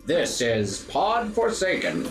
This is Pod Forsaken.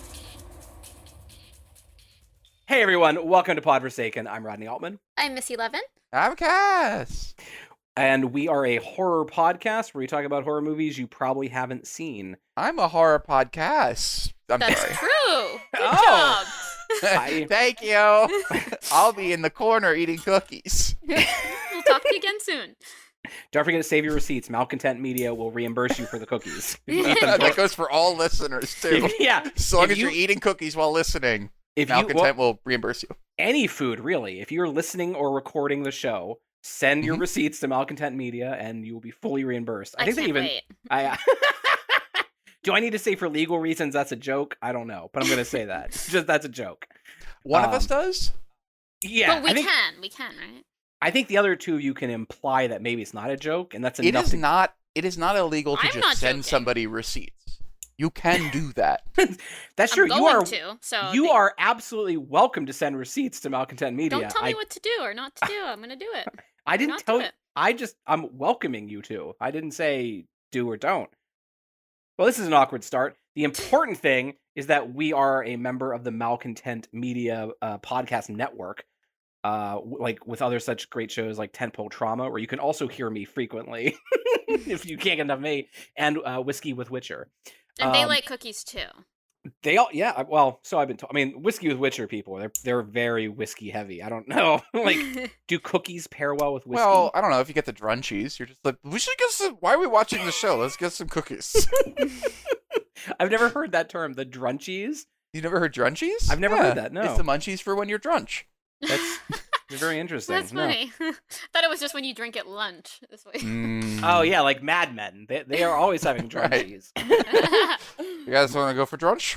Hey everyone, welcome to Pod Forsaken. I'm Rodney Altman. I'm Missy Levin. I'm Cass. And we are a horror podcast where we talk about horror movies you probably haven't seen. I'm a horror podcast. That's sorry. true. Good Oh. job. Thank you. I'll be in the corner eating cookies. We'll talk to you again soon. Don't forget to save your receipts. Malcontent Media will reimburse you for the cookies. That goes for all listeners, too. Yeah. As long If as you're eating cookies while listening, If Malcontent will reimburse you. any food, really. If you're listening or recording the show, send your receipts to Malcontent Media and you will be fully reimbursed. I can't wait. Do I need to say for legal reasons that's a joke? I don't know, but I'm going to say that. Just that's a joke. One of us does? Yeah. But we can, right? I think the other two of you can imply that maybe it's not a joke, and that's It enough. is not illegal to I'm just not send joking. somebody receipts. You can do that. That's true. I'm going to. So You are absolutely welcome to send receipts to Malcontent Media. Don't tell me what to do or not to do. I'm going to do it. I didn't not tell do you. it. I'm welcoming you to. I didn't say do or don't. Well, this is an awkward start. The important thing is that we are a member of the Malcontent Media podcast network, like with other such great shows like Tentpole Trauma, where you can also hear me frequently if you can't get enough of me, and Whiskey with Witcher. And they like cookies too. They all, yeah. Well, so I've been told. I mean, Whiskey with Witcher people, they're very whiskey heavy. I don't know. Like, do cookies pair well with whiskey? Well, I don't know. If you get the drunchies, you're just like, we should get some. Why are we watching the show? Let's get some cookies. I've never heard that term, the drunchies. You never heard drunchies? I've never heard that, no. It's the munchies for when you're drunch. That's very interesting. That's No. funny. Thought it was just when you drink at lunch. This way. Oh yeah, like Mad Men. They are always having Right. drunchies. You guys want to go for drunch?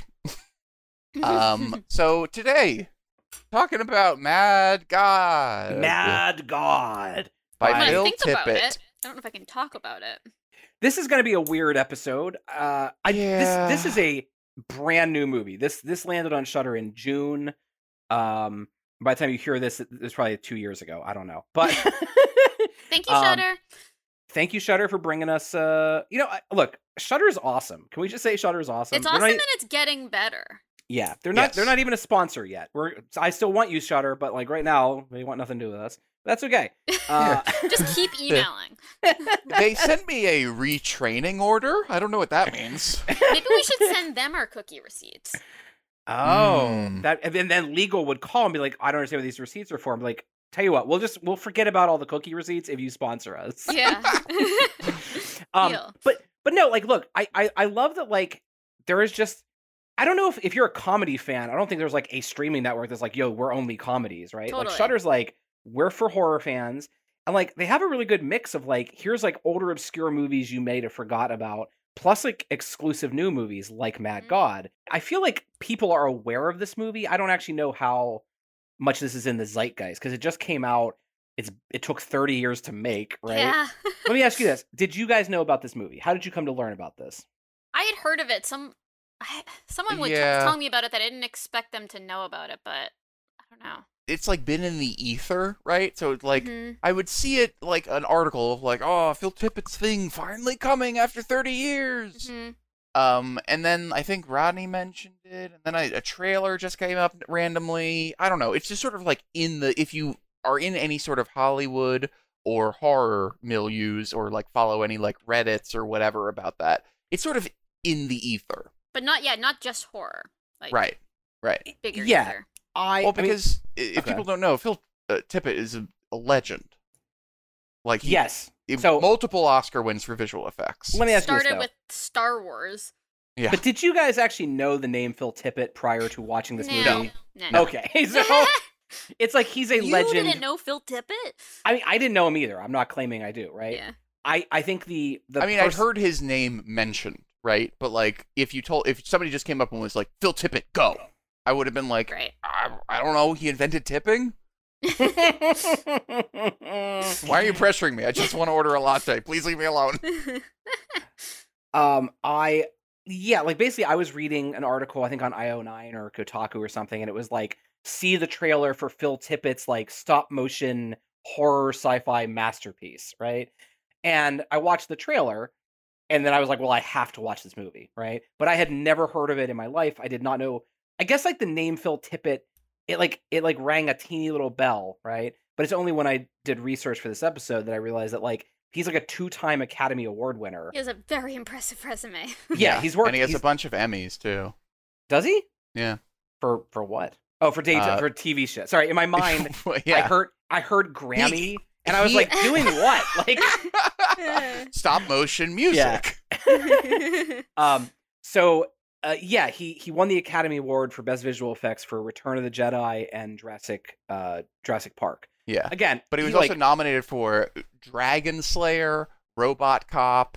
So today, talking about Mad God. Mad God. By When I Phil think about Tippett. it, I don't know if I can talk about it. This is going to be a weird episode. Yeah. This is a brand new movie. This landed on Shudder in June. By the time you hear this, it's probably 2 years ago. I don't know, but Thank you, Shutter. thank you, Shudder, for bringing us. Look, Shudder is awesome. Can we just say Shudder is awesome? It's They're awesome not- and it's getting better. Yeah, they're not. Yes. They're not even a sponsor yet. I still want you, Shudder, but like right now, they want nothing to do with us. That's okay. Just keep emailing. They sent me a retraining order. I don't know what that means. Maybe we should send them our cookie receipts. That and then legal would call and be like, I don't understand what these receipts are for. I'm like, tell you what, we'll forget about all the cookie receipts if you sponsor us. Yeah. Deal. But no, like, look, I love that. Like, there is just, I don't know if you're a comedy fan. I don't think there's like a streaming network that's like, yo, we're only comedies, right? Totally. Like Shudder's like, we're for horror fans, and like they have a really good mix of like, here's like older obscure movies you may have forgot about, plus like exclusive new movies like Mad Mhm. God. I feel like people are aware of this movie. I don't actually know how much this is in the zeitgeist because it just came out. It took 30 years to make, right? Yeah. Let me ask you this: did you guys know about this movie? How did you come to learn about this? I had heard of it. Someone was Yeah. telling me about it that I didn't expect them to know about it, but I don't know. It's like been in the ether, right? So it's like Mhm. I would see it like an article of like, oh, Phil Tippett's thing finally coming after 30 years. Mhm. And then I think Rodney mentioned it, and then a trailer just came up randomly. I don't know. It's just sort of like if you are in any sort of Hollywood or horror milieus or like follow any like Reddits or whatever about that, it's sort of in the ether. But not just horror. Like Right. bigger Yeah. ether. Well, because if okay. people don't know, Phil Tippett is a legend. Like Yes. he- So- multiple Oscar wins for visual effects. Let me ask you this, Started though. with Star Wars. Yeah. But did you guys actually know the name Phil Tippett prior to watching this No. movie? No. Okay, so it's like he's a You legend. didn't know Phil Tippett? I mean, I didn't know him either. I'm not claiming I do, right? Yeah. I think the I mean, I'd heard his name mentioned, right? But like, if somebody just came up and was like, Phil Tippett, go, I would have been like, Right. I don't know, he invented tipping? Why are you pressuring me? I just want to order a latte. Please leave me alone. like basically I was reading an article, I think on IO9 or Kotaku or something, and it was like, see the trailer for Phil Tippett's like stop motion horror sci-fi masterpiece, right? And I watched the trailer, And then I was like, well, I have to watch this movie, right? But I had never heard of it in my life. I did not know. I guess like the name Phil Tippett, it rang a teeny little bell, right? But it's only when I did research for this episode that I realized that like he's like a 2-time Academy Award winner. He has a very impressive resume. Yeah, he's worked. And he has a bunch of Emmys too. Does he? Yeah. For what? Oh, for TV shit. Sorry, in my mind, yeah. I heard Grammy, and I was like, doing what? Like stop motion music. Yeah. So he won the Academy Award for Best Visual Effects for Return of the Jedi and Jurassic Park. Yeah. Again, but he was also nominated for Dragon Slayer, Robot Cop,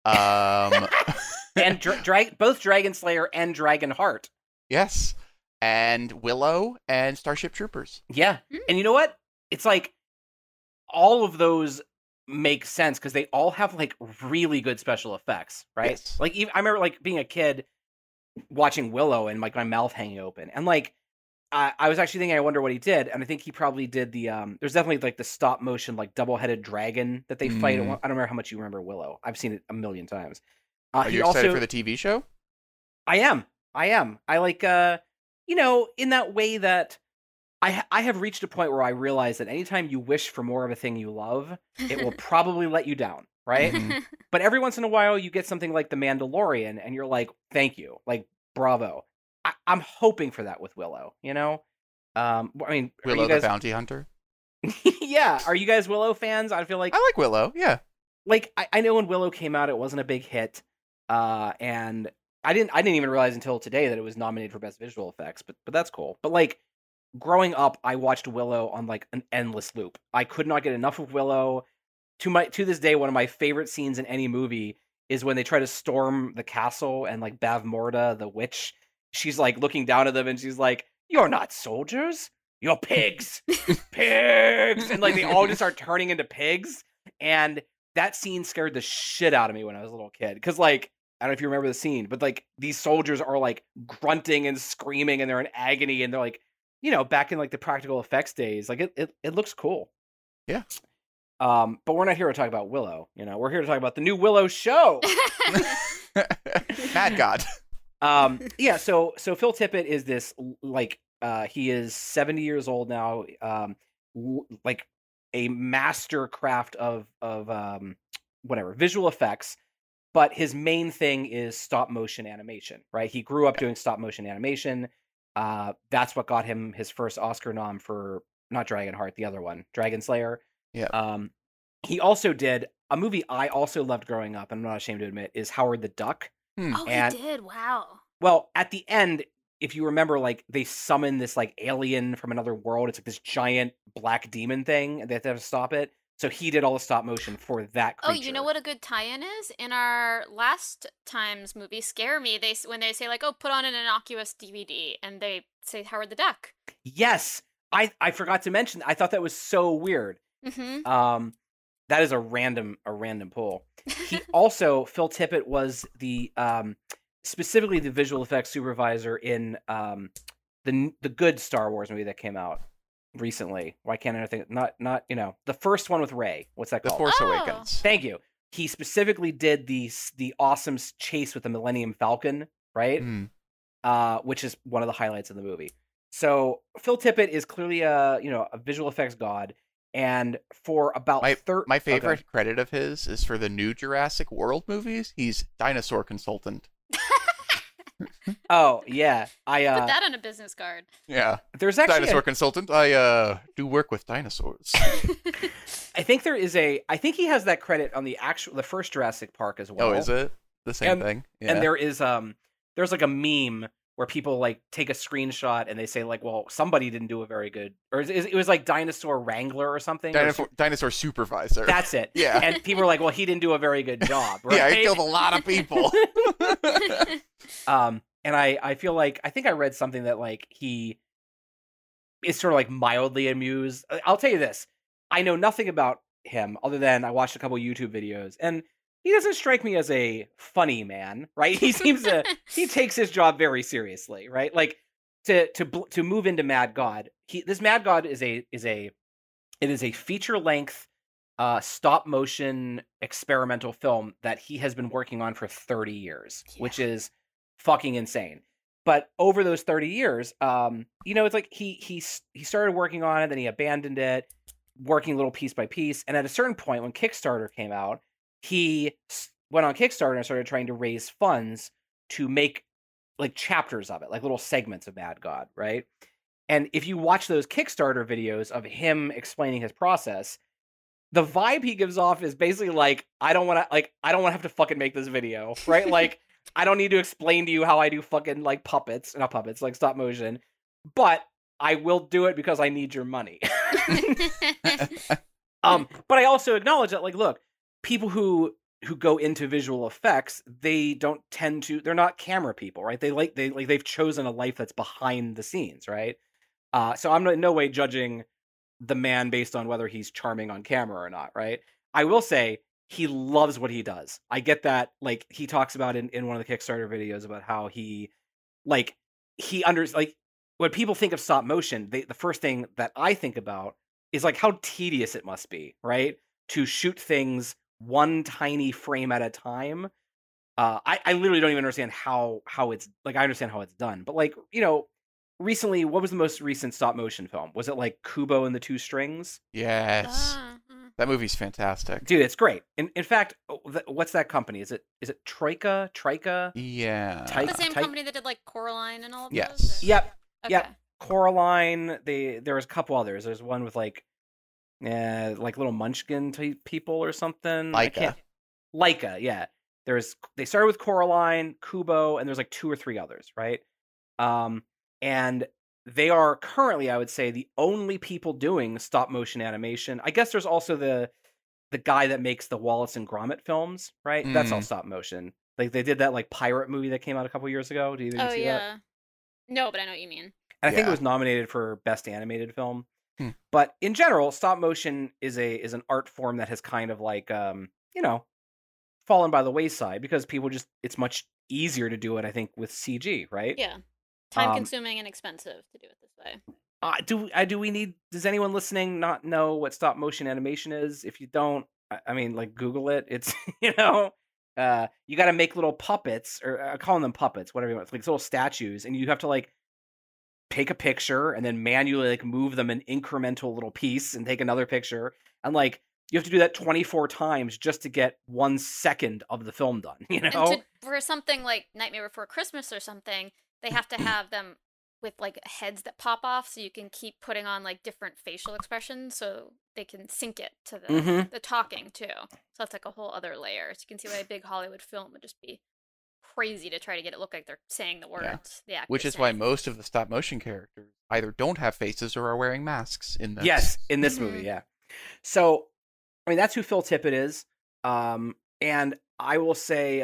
and both Dragon Slayer and Dragonheart. Yes. And Willow and Starship Troopers. Yeah. And you know what? It's like all of those make sense because they all have like really good special effects, right? Yes. Like I remember like being a kid watching Willow and like my mouth hanging open. And like I was actually thinking, I wonder what he did. And I think he probably did the there's definitely like the stop motion like double-headed dragon that they fight. I don't remember how much you remember Willow. I've seen it a million times. Are you excited for the TV show? I am. I like in that way that I have reached a point where I realize that anytime you wish for more of a thing you love, it will probably let you down, right? But every once in a while, you get something like The Mandalorian, and you're like, thank you, like, bravo. I'm hoping for that with Willow, you know? I mean, Willow the Bounty Hunter? Yeah. Are you guys Willow fans? I feel like... I like Willow, yeah. Like, I know when Willow came out, it wasn't a big hit, and... I didn't even realize until today that it was nominated for Best Visual Effects, but that's cool. But like growing up, I watched Willow on like an endless loop. I could not get enough of Willow. To this day, one of my favorite scenes in any movie is when they try to storm the castle and like Bavmorda, the witch, she's like looking down at them and she's like, "You're not soldiers, you're pigs, pigs," and like they all just start turning into pigs. And that scene scared the shit out of me when I was a little kid because like. I don't know if you remember the scene, but like these soldiers are like grunting and screaming and they're in agony and they're like, back in like the practical effects days, like it looks cool. Yeah. But we're not here to talk about Willow. We're here to talk about the new Willow show. Mad God. Yeah. So Phil Tippett is this like he is 70 years old now. Like a master craft of visual effects. But his main thing is stop motion animation, right? He grew up doing stop motion animation. That's what got him his first Oscar nom for not Dragonheart, the other one, Dragon Slayer. Yeah. He also did a movie I also loved growing up, and I'm not ashamed to admit, is Howard the Duck. Oh, he did. Wow. Well, at the end, if you remember, like they summon this like alien from another world. It's like this giant black demon thing, and they have to stop it. So he did all the stop motion for that creature. Oh, you know what a good tie-in is? In our last time's movie, Scare Me, when they say like, "Oh, put on an innocuous DVD," and they say Howard the Duck. Yes, I forgot to mention. I thought that was so weird. Mm-hmm. That is a random pull. He also Phil Tippett was the specifically the visual effects supervisor in the good Star Wars movie that came out recently. Why can't I think? Not the first one with Rey. What's that called? The Force Awakens. Thank you. He specifically did the awesome chase with the Millennium Falcon, right? Which is one of the highlights of the movie. So Phil Tippett is clearly a visual effects god, and for about my favorite credit of his is for the new Jurassic World movies. He's dinosaur consultant. Oh yeah, I put that on a business card. Yeah, there's actually dinosaur consultant. I do work with dinosaurs. I think he has that credit on the first Jurassic Park as well. Oh, is it the same thing? Yeah. And there is there's like a meme where people like take a screenshot and they say like, well, somebody didn't do a very good, or it was like Dinosaur Wrangler or something. Dinosaur supervisor. That's it. Yeah. And people are like, well, he didn't do a very good job. Right? Yeah, he killed a lot of people. And I feel like, I think I read something that like he is sort of like mildly amused. I'll tell you this. I know nothing about him other than I watched a couple YouTube videos, and he doesn't strike me as a funny man, right? He seems he takes his job very seriously, right? Like to move into Mad God. This Mad God is a feature length stop motion experimental film that he has been working on for 30 years, which is fucking insane. But over those 30 years, it's like he started working on it, then he abandoned it, working little piece by piece. And at a certain point, when Kickstarter came out, he went on Kickstarter and started trying to raise funds to make like chapters of it, like little segments of Mad God, right? And if you watch those Kickstarter videos of him explaining his process, the vibe he gives off is basically like, I don't want to have to fucking make this video, right? Like, I don't need to explain to you how I do fucking like like stop motion, but I will do it because I need your money. But I also acknowledge that, like, look, people who go into visual effects, they're not camera people, right? They've chosen a life that's behind the scenes, right? So I'm in no way judging the man based on whether he's charming on camera or not, right? I will say he loves what he does. I get that. Like, he talks about in one of the Kickstarter videos about how when people think of stop motion, the first thing that I think about is like how tedious it must be, right? To shoot things one tiny frame at a time. I literally don't even understand how it's like. I understand how it's done, but like, recently, what was the most recent stop motion film? Was it like Kubo and the Two Strings? Yes. That movie's fantastic. Dude, it's great. In fact, what's that company? Is it Troika? Yeah. The same company that did like Coraline and all of Yes. those? Yep. Okay. Yep. Coraline. There was a couple others. There's one with like little Munchkin type people or something. Laika, yeah. They started with Coraline, Kubo, and there's like 2 or 3 others, right? And they are currently, I would say, the only people doing stop motion animation. I guess there's also the guy that makes the Wallace and Gromit films, right? That's all stop motion. Like, they did that like pirate movie that came out a couple years ago. Did you see that? No, but I know what you mean. And I think it was nominated for Best Animated Film. But in general, stop motion is an art form that has kind of like fallen by the wayside because it's much easier to do it, I think, with CG, right? Yeah. Time consuming and expensive to do it this way. Does anyone listening not know what stop motion animation is? If you don't, I mean, like, Google it. It's, you got to make little puppets, or calling them puppets, whatever you want, like little statues, and you have to like take a picture and then manually like move them an incremental little piece and take another picture, and like you have to do that 24 times just to get 1 second of the film done. And for something like Nightmare Before Christmas or something, they have to have them with like heads that pop off, so you can keep putting on like different facial expressions, so they can sync it to the talking too. So that's like a whole other layer. So you can see why a big Hollywood film would just be crazy to try to get it look like they're saying the words. Yeah. Which is why most of the stop motion characters either don't have faces or are wearing masks in this. Yes, in this movie, yeah. So, I mean, that's who Phil Tippett is. And I will say,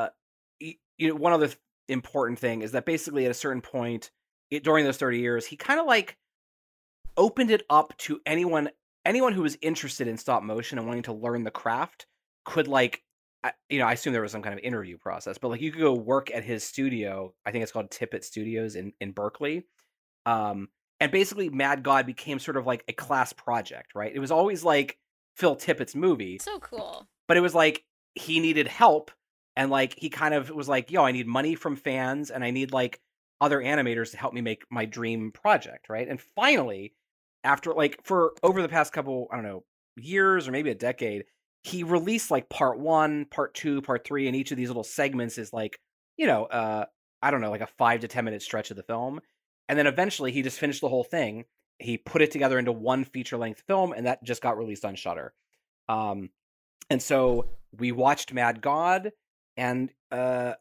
one other important thing is that basically at a certain point during those 30 years, he kind of like opened it up to anyone who was interested in stop motion and wanting to learn the craft could like, I assume there was some kind of interview process, but like you could go work at his studio. I think it's called Tippett Studios in Berkeley. And basically Mad God became sort of like a class project, right? It was always like Phil Tippett's movie. So cool. But it was like he needed help. And like he kind of was like, I need money from fans and I need like other animators to help me make my dream project, right? And finally, after like for over the past couple, I don't know, years or maybe a decade, he released like part 1, part 2, part 3, and each of these little segments is like, I don't know, like a 5 to 10 minute stretch of the film. And then eventually he just finished the whole thing. He put it together into one feature length film, and that just got released on Shudder. And so we watched Mad God. And why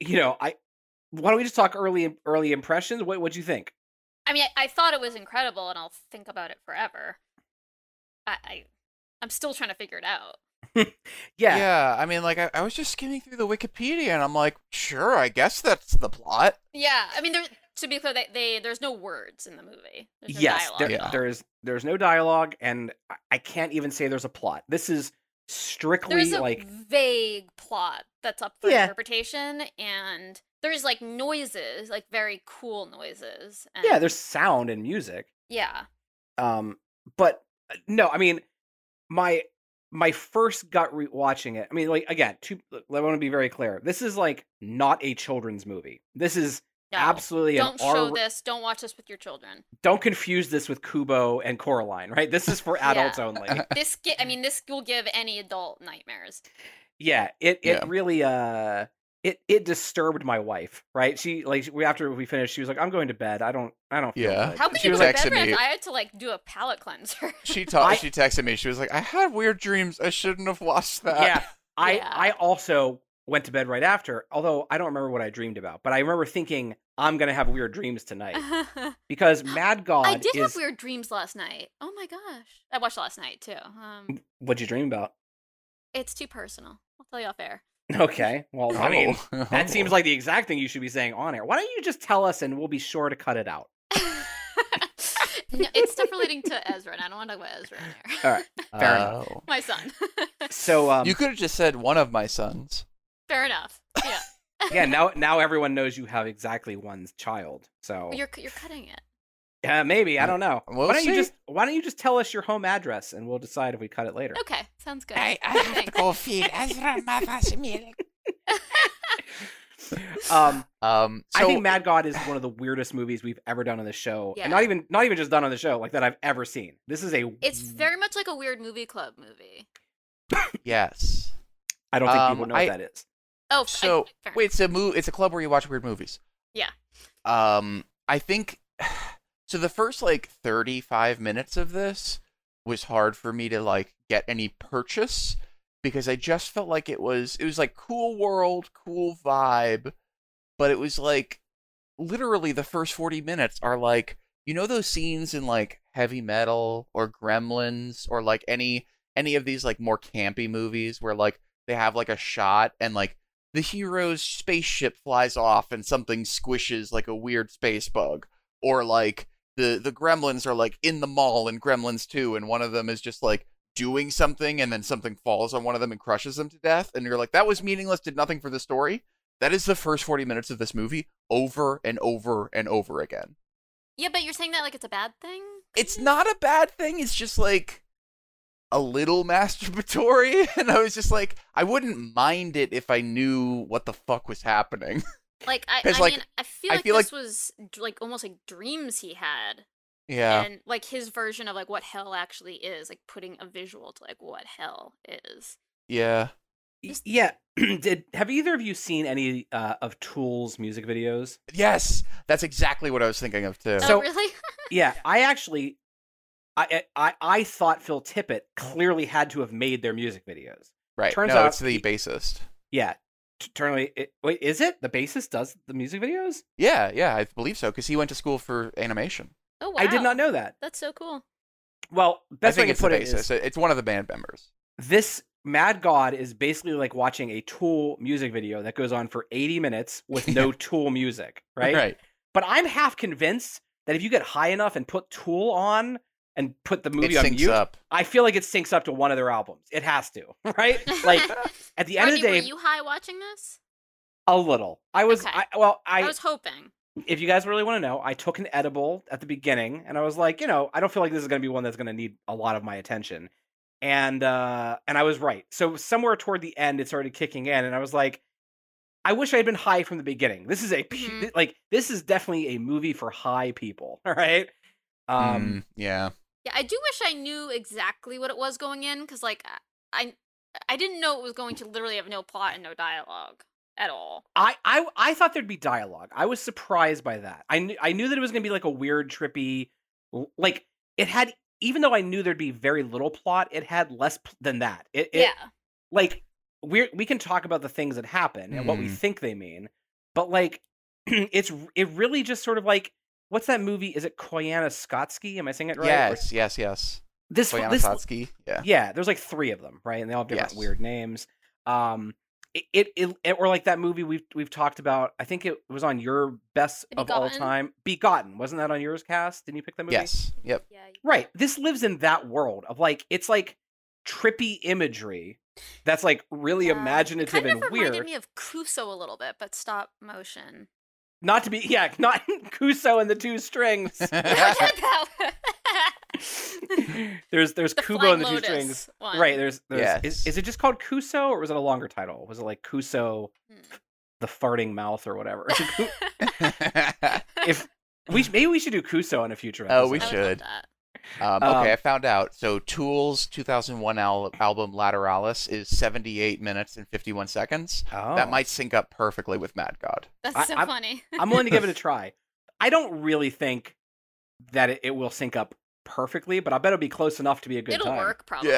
don't we just talk early impressions? What'd you think? I mean, I thought it was incredible, and I'll think about it forever. I'm still trying to figure it out. Yeah. I mean, like I was just skimming through the Wikipedia, and I'm like, sure, I guess that's the plot. Yeah, I mean, to be clear, there's no words in the movie. There's no dialogue. There's no dialogue, and I can't even say there's a plot. This is strictly there's a like vague plot that's up for interpretation, and there's like noises, like very cool noises. And... yeah, there's sound and music. Yeah. But no, I mean, my my first gut watching it. I mean, like again, I want to be very clear. This is like not a children's movie. This is No, absolutely don't an show this. Don't watch this with your children. Don't confuse this with Kubo and Coraline, right? This is for adults only. This will give any adult nightmares. Yeah, it really it disturbed my wife, right? She after we finished, she was like, "I'm going to bed. I don't feel good." How could she you was go like, to bed? texted me. I had to like do a palate cleanser. She texted me. She was like, "I had weird dreams. I shouldn't have watched that." Yeah, I also went to bed right after. Although I don't remember what I dreamed about, but I remember thinking I'm gonna have weird dreams tonight because Mad God. I did have weird dreams last night. Oh my gosh, I watched last night too. What'd you dream about? It's too personal. I'll tell you off air. Okay, well, I mean, Oh. that seems like the exact thing you should be saying on air. Why don't you just tell us and we'll be sure to cut it out? No, it's stuff relating to Ezra, and I don't want to talk about Ezra in here. All right, fair enough. Oh. My son. So You could have just said one of my sons. Fair enough. Yeah. yeah, now everyone knows you have exactly one child. So You're cutting it. yeah, maybe I don't know. We'll why don't see. you just tell us your home address and we'll decide if we cut it later. Okay, sounds good. I have to go feed Ezra mother's milk. I So think Mad God is one of the weirdest movies we've ever done on the show, Yeah. and not even just done on the show, like that I've ever seen. This is It's very much like a weird movie club movie. yes. I don't think people know what that is. Oh, So fair. wait, it's a club where you watch weird movies. Yeah. I think so. The first like 35 minutes of this was hard for me to like get any purchase because I just felt like it was like cool world, cool vibe, but it was like literally the first 40 minutes are like, you know, those scenes in like Heavy Metal or Gremlins or like any of these like more campy movies where like they have like a shot and like the hero's spaceship flies off and something squishes like a weird space bug, or like the gremlins are like in the mall in Gremlins 2 and one of them is just like doing something and then something falls on one of them and crushes them to death and you're like, that was meaningless, did nothing for the story. That is the first 40 minutes of this movie over and over and over again. Yeah, but you're saying that like it's a bad thing? It's not a bad thing, it's just like a little masturbatory, and I was just like, I wouldn't mind it if I knew what the fuck was happening. Like, I 'Cause, mean, like, I feel I like feel this was like almost like dreams he had. Yeah. And like his version of like what hell actually is, like putting a visual to like what hell is. Yeah. Yeah. Have either of you seen any of Tool's music videos? Yes, that's exactly what I was thinking of too. So- Oh, really? Yeah, I actually, I thought Phil Tippett clearly had to have made their music videos. Right. turns no, out it's the bassist. Yeah, wait, is it the bassist does the music videos? Yeah, I believe so, because he went to school for animation. Oh wow. I did not know that. That's so cool. Well, best I way think to it's the put it is bassist. It's one of the band members. this Mad God is basically like watching a Tool music video that goes on for 80 minutes with no Tool music, right? Right. But I'm half convinced that if you get high enough and put Tool on and put the movie It on syncs mute, up. I feel like it syncs up to one of their albums. It has to, right? Like at the end of the day, were you high watching this? a little. I was, Okay. I I was hoping. if you guys really want to know, I took an edible at the beginning, and I was like, I don't feel like this is going to be one that's going to need a lot of my attention, and I was right. So somewhere toward the end, it started kicking in, and I was like, I wish I had been high from the beginning. This is this is definitely a movie for high people. All right. Yeah. Yeah, I do wish I knew exactly what it was going in, because like I didn't know it was going to literally have no plot and no dialogue at all. I thought there'd be dialogue. I was surprised by that. I knew that it was going to be like a weird, trippy, like it had. Even though I knew there'd be very little plot, it had less than that. Like we can talk about the things that happen and what we think they mean, but like it really just sort of like, what's that movie? Is it Koyaanisqatsi? Am I saying it right? Yes. This Koyaanisqatsi. Yeah. yeah. There's like 3 of them, right? And they all have different weird names. It or like that movie we've talked about. I think it was on your best of all time. Begotten. Wasn't that on yours, Cass? Didn't you pick that movie? Yes. Yep. Yeah. Right. This lives in that world of like, it's like trippy imagery that's like really imaginative it kind and of weird. reminded me of Kuso a little bit, but stop motion. Not Kuso and the 2 strings. there's The Kubo Flying and the Two Lotus Strings. one. Right, there's Yes. is it just called Kuso, or was it a longer title? Was it like Kuso the farting mouth or whatever? If maybe we should do Kuso in a future episode. Oh, we I would should. love that. Okay, I found out. So Tool's 2001 album Lateralis is 78 minutes and 51 seconds. Oh. That might sync up perfectly with Mad God. That's so I'm- funny. I'm willing to give it a try. I don't really think that it will sync up perfectly, but I bet it'll be close enough to be a good It'll time. work probably.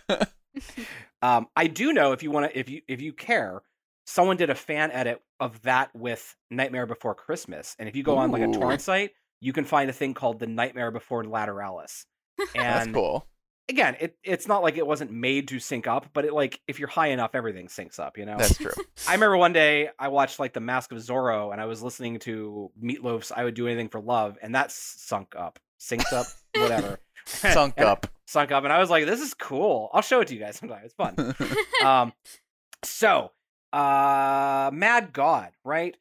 Yeah. I do know, if you want to, if you care, someone did a fan edit of that with Nightmare Before Christmas, and if you go on like a Ooh. torrent site, you can find a thing called the Nightmare Before Lateralis. That's And cool. again, it's not like it wasn't made to sync up, but it, like, if you're high enough, everything syncs up, you know? That's true. I remember one day I watched like The Mask of Zorro, and I was listening to Meatloaf's "I Would Do Anything for Love," and that synced up, whatever. Sunk And- up. Sunk up, and I was like, "This is cool. I'll show it to you guys sometime. It's fun." So, Mad God, right?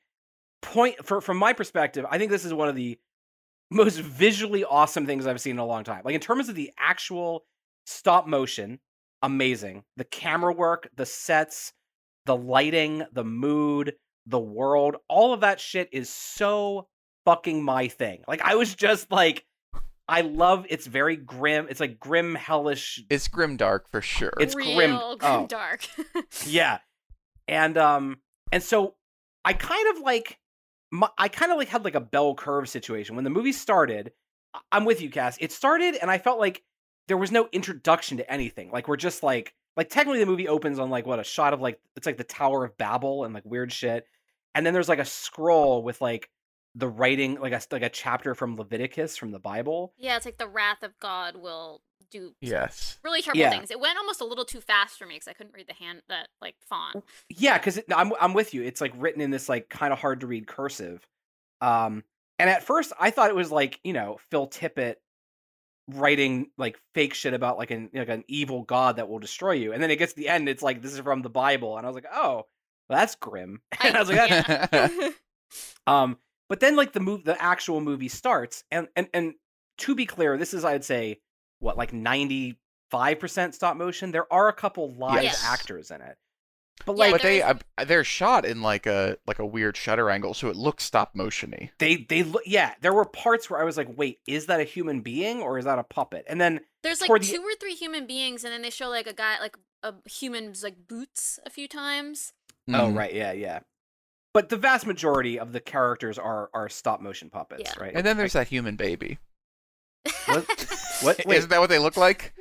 From my perspective, I think this is one of the most visually awesome things I've seen in a long time. Like, in terms of the actual stop motion, amazing. The camera work, the sets, the lighting, the mood, the world, all of that shit is so fucking my thing. Like, I was just like, I love, it's very grim. It's like grim, hellish. It's grimdark for sure. It's Real grim. dark. Yeah. And so I kind of like had like a bell curve situation. When the movie started, I'm with you, Cass. It started and I felt like there was no introduction to anything. Like, we're just like technically the movie opens on like a shot of like, it's like the Tower of Babel and like weird shit. And then there's like a scroll with like the writing, like a chapter from Leviticus from the Bible. Yeah, it's like the wrath of God will do Yes. really terrible Yeah. things. It went almost a little too fast for me because I couldn't read that like font. Yeah, because I'm with you. It's like written in this like kind of hard to read cursive. And at first I thought it was like, Phil Tippett writing like fake shit about like an evil god that will destroy you. And then it gets to the end, it's like, this is from the Bible, and I was like, oh, well, that's grim. And I was like, that's... yeah. But then like the actual movie starts, and to be clear, this is, I'd say, what, like 95% stop motion. There are a couple live Yes. actors in it, but Yeah, like But they're shot in like a weird shutter angle, so it looks stop motiony. they look, yeah. There were parts where I was like, wait, is that a human being or is that a puppet? And then There's like toward the- 2 or 3 human beings, and then they show like a guy, like a human's like boots a few times. oh Mhm. right, yeah. But the vast majority of the characters are stop motion puppets, Yeah. right? And then there's that human baby. What? Wait, Isn't that what they look like?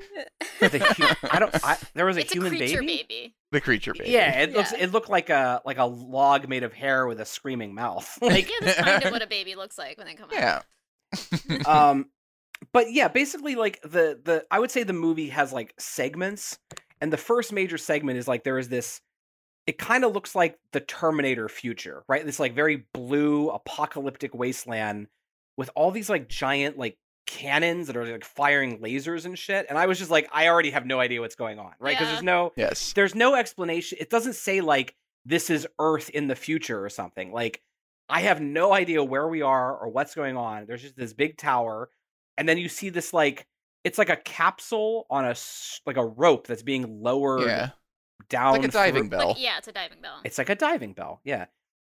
there was a It's human a creature baby? baby. The creature baby. Yeah, Yeah. it looked like a log made of hair with a screaming mouth. Like, Yeah, that's kind of what a baby looks like when they come out. Yeah. but yeah, basically like the I would say the movie has like segments, and the first major segment is like there is this, it kind of looks like the Terminator future, right? This like very blue apocalyptic wasteland with all these like giant like cannons that are like firing lasers and shit. And I was just like, I already have no idea what's going on, right? Because Yeah. Yes. there's no explanation. It doesn't say like this is Earth in the future or something. Like, I have no idea where we are or what's going on. There's just this big tower, and then you see this like, it's like a capsule on like a rope that's being lowered Yeah. down. Like a diving through- bell. Like, yeah, it's a diving bell. It's like a diving bell, yeah.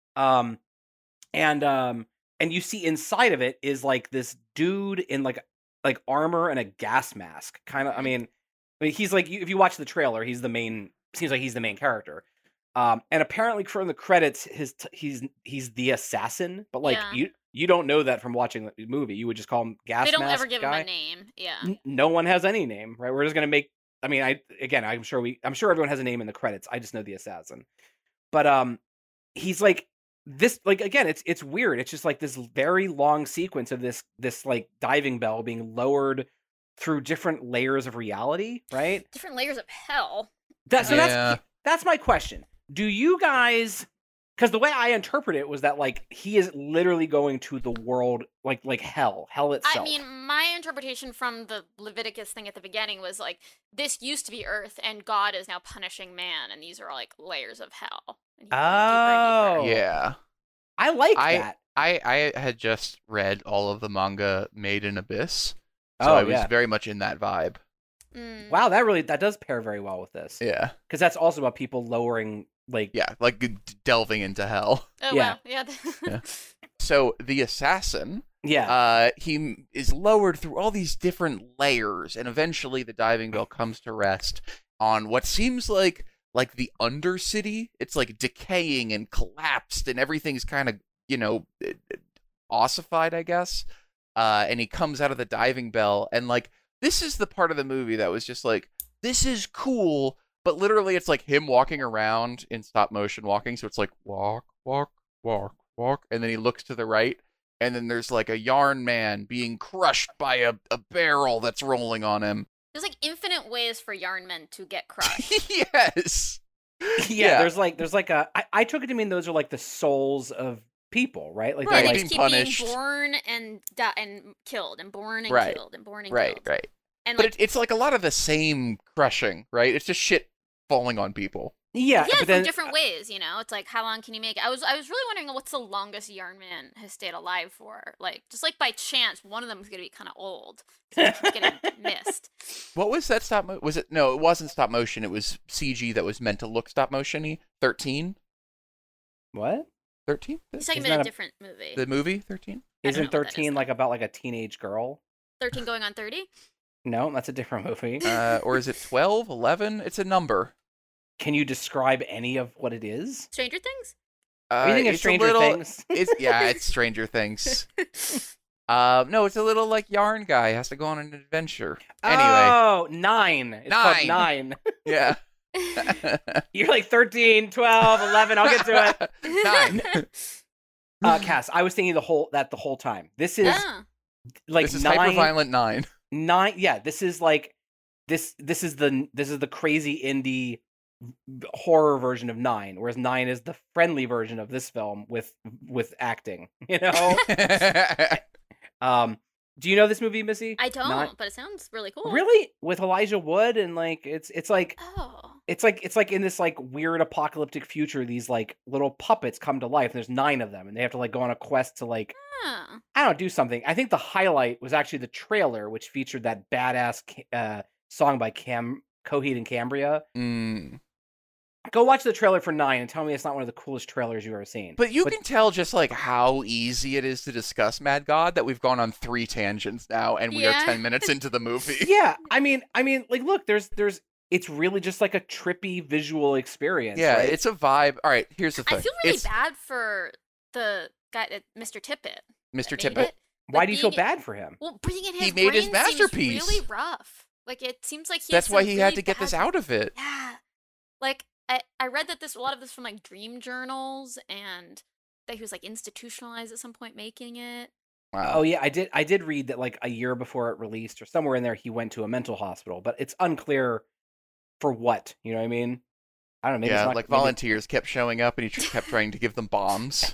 And you see inside of it is like this dude in like armor and a gas mask. Kind of, I mean, he's like, if you watch the trailer, seems like he's the main character. And apparently from the credits, he's the assassin, but like Yeah. you don't know that from watching the movie. You would just call him gas They don't mask ever give guy. him a name. Yeah. No one has any name, right? We're just gonna make. I mean, I'm sure everyone has a name in the credits. I just know the assassin, but he's like this. Like, again, it's weird. It's just like this very long sequence of this like diving bell being lowered through different layers of reality, right? Different layers of hell. Yeah. That's my question. Do you guys? Because the way I interpret it was that like he is literally going to the world like hell itself. I mean, my interpretation from the Leviticus thing at the beginning was like, this used to be Earth, and God is now punishing man, and these are like layers of hell. And he's going deeper and deeper. Yeah. I like I- that. I had just read all of the manga Made in Abyss, So Oh, I was yeah. very much in that vibe. Mm. Wow, that does pair very well with this. Yeah. Because that's also about people lowering, like... Yeah, like delving into hell. Oh, Yeah. wow. Yeah. Yeah. So the assassin, Yeah. he is lowered through all these different layers, and eventually the diving bell comes to rest on what seems like the Undercity. It's like decaying and collapsed, and everything's kind of, ossified, I guess. And he comes out of the diving bell, and like, this is the part of the movie that was just like, this is cool, but literally it's like him walking around in stop motion walking, so it's like walk, walk, walk, walk, and then he looks to the right, and then there's like a yarn man being crushed by a barrel that's rolling on him. There's like infinite ways for yarn men to get crushed. Yes. Yeah, there's like a... I took it to mean those are like the souls of people, right? Like, Right, they're they like... just keep punished. being born and and killed and born and Right. killed and born and Right, killed. right. And But like, it's like a lot of the same crushing, right? It's just shit falling on people. Yeah, yeah, but from then... different ways, It's like, how long can you make it? I was really wondering what's the longest yarn man has stayed alive for. Like, just like by chance, one of them is gonna be kind of old. So keep getting missed. What was that stop motion? Was it? No, it wasn't stop motion. It was CG that was meant to look stop motion-y. 13? What? 13? He's talking Isn't about that a a- different movie. The movie 13? I don't Isn't know what that is, 13 though. like about like a teenage girl? 13 going on 30? No, that's a different movie. Or is it 12, 11? It's a number. Can you describe any of what it is? Stranger Things? Are you thinking of It's a Stranger little- Things? It's Stranger Things. No, it's a little like yarn guy has to go on an adventure. Anyway, Oh, 9. It's called 9. yeah. You're like 13, 12, 11. I'll get to it. 9. Cass, I was thinking the whole time. This is Ah. like This is 9. Hyperviolent 9. 9. Yeah, this is like this is the crazy indie horror version of 9, whereas 9 is the friendly version of this film with acting. Do you know this movie, Missy? I don't, Not- but it sounds really cool. Really? With Elijah Wood and like it's like Oh. it's like in this like weird apocalyptic future, these like little puppets come to life. There's 9 of them, and they have to like go on a quest to like Huh. I don't know, do something. I think the highlight was actually the trailer, which featured that badass song by Coheed and Cambria. Mm. Go watch the trailer for 9 and tell me it's not one of the coolest trailers you've ever seen. But you can tell just like how easy it is to discuss Mad God that we've gone on 3 tangents now, and we are Yeah. 10 minutes into the movie. Yeah, I mean, like, look, there's, it's really just like a trippy visual experience. Yeah, right? it's a vibe. All right, here's the thing. I feel really It's bad for the guy, Mr. Tippett. Mr. that made Tippett. it. Why Like, do you feel being- bad for him? Well, bringing his He made his brain seems masterpiece. really rough. Like, it seems like he That's has why some he had really to get this bad- out of it. Yeah. Like, I read that a lot of this from like dream journals, and that he was like institutionalized at some point making it. Wow. Oh yeah, I did read that like a year before it released or somewhere in there he went to a mental hospital, but it's unclear for what. You know what I mean? I don't know. Maybe yeah, it's not, like maybe- volunteers kept showing up, and he kept trying to give them bombs.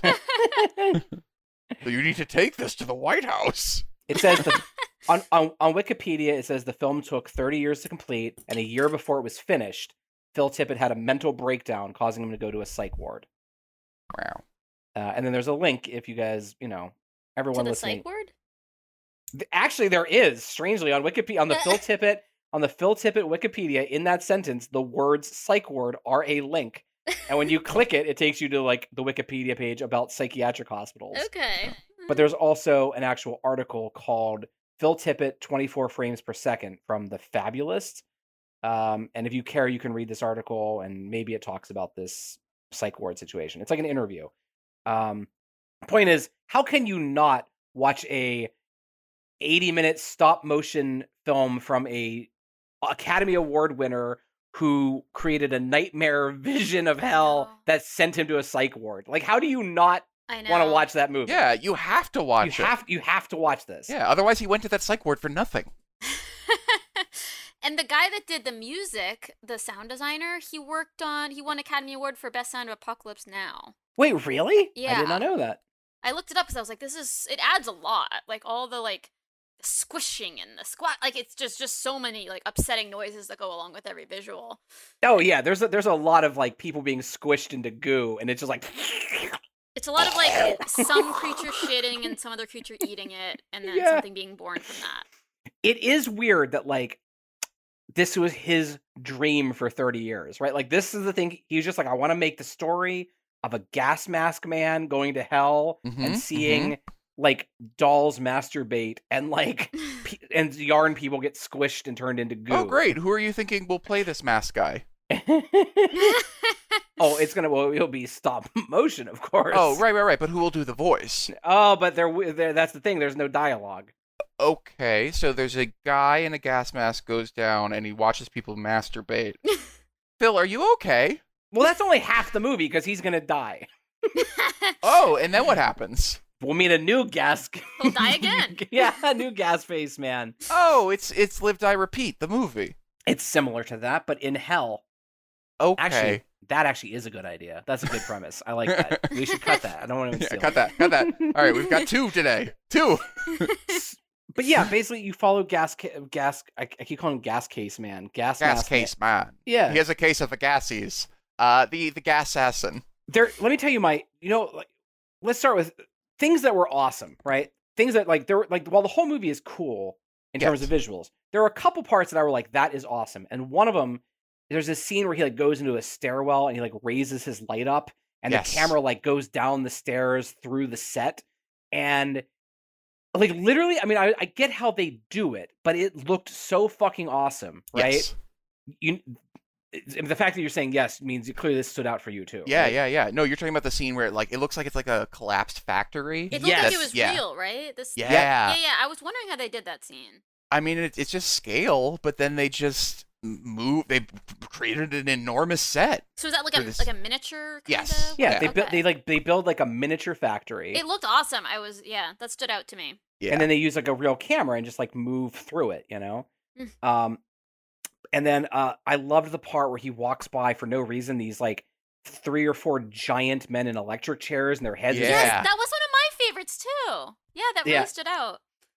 So you need to take this to the White House. It says on Wikipedia it says the film took 30 years to complete, and a year before it was finished, Phil Tippett had a mental breakdown, causing him to go to a psych ward. Wow. And then there's a link if you guys, To everyone the listening. psych ward? Actually, there is strangely on Wikipedia on the Phil Tippett Wikipedia in that sentence the words psych ward are a link, and when you click it, it takes you to like the Wikipedia page about psychiatric hospitals. Okay. But there's also an actual article called Phil Tippett 24 frames per second from The Fabulist. And if you care, you can read this article, and maybe it talks about this psych ward situation. It's like an interview. Point is, how can you not watch a 80-minute stop motion film from a Academy Award winner who created a nightmare vision of hell No. that sent him to a psych ward? Like, how do you not I know. want to watch that movie? Yeah, you have to watch it. You have to watch this. Yeah, otherwise he went to that psych ward for nothing. And the guy that did the music, the sound designer, he won Academy Award for Best Sound of Apocalypse Now. Wait, really? I Yeah. did not know that. I looked it up because I was like, it adds a lot. Like all the like squishing and the squat, like it's just so many like upsetting noises that go along with every visual. Oh yeah, there's a lot of like people being squished into goo, and it's just like It's a lot of like some creature shitting and some other creature eating it, and then Yeah. something being born from that. it is weird that like this was his dream for 30 years, right? Like this is the thing. He was just like, I want to make the story of a gas mask man going to hell and seeing like dolls masturbate and like and yarn people get squished and turned into goo. Oh, great. Who are you thinking will play this mask guy? Oh, it'll be stop motion, of course. Oh, right. But who will do the voice? Oh, but that's the thing. There's no dialogue. Okay, so there's a guy in a gas mask goes down and he watches people masturbate. Phil, are you okay? Well, that's only half the movie because he's gonna die. Oh, and then what happens? We'll meet a new gas. He'll die again. Yeah, a new gas face man. Oh, it's Live, Die, Repeat, the movie. It's similar to that, but in hell. Okay. Actually, that actually is a good idea. That's a good premise. I like that. We should cut that. I don't want to steal cut it. that. All right, we've got 2 today. 2. But yeah, basically you follow gas. I keep calling him gas case man. Gas mask case man. Yeah. He has a case of the gassies. The gas assassin. Let me tell you let's start with things that were awesome, right? Things that like while the whole movie is cool in terms of visuals, there are a couple parts that I were like, that is awesome. And one of them, there's this scene where he like goes into a stairwell and he like raises his light up and the camera like goes down the stairs through the set. And like literally, I mean, I get how they do it, but it looked so fucking awesome, right? Yes. The fact that you're saying yes means clearly this stood out for you too. Yeah, right? yeah. No, you're talking about the scene where it looks like it's like a collapsed factory. It looked like it was real, right? Yeah. Yeah. I was wondering how they did that scene. I mean, it's just scale, but then they just they created an enormous set. So is that like a miniature kind Yes. of? Yeah, Okay. they build like a miniature factory. It looked awesome. That stood out to me. Yeah. And then they use like a real camera and just like move through it, you know? Mm. And then I loved the part where he walks by for no reason, these like 3 or 4 giant men in electric chairs and their heads. Yeah. Yes, that was one of my favorites too. Yeah, that really stood out.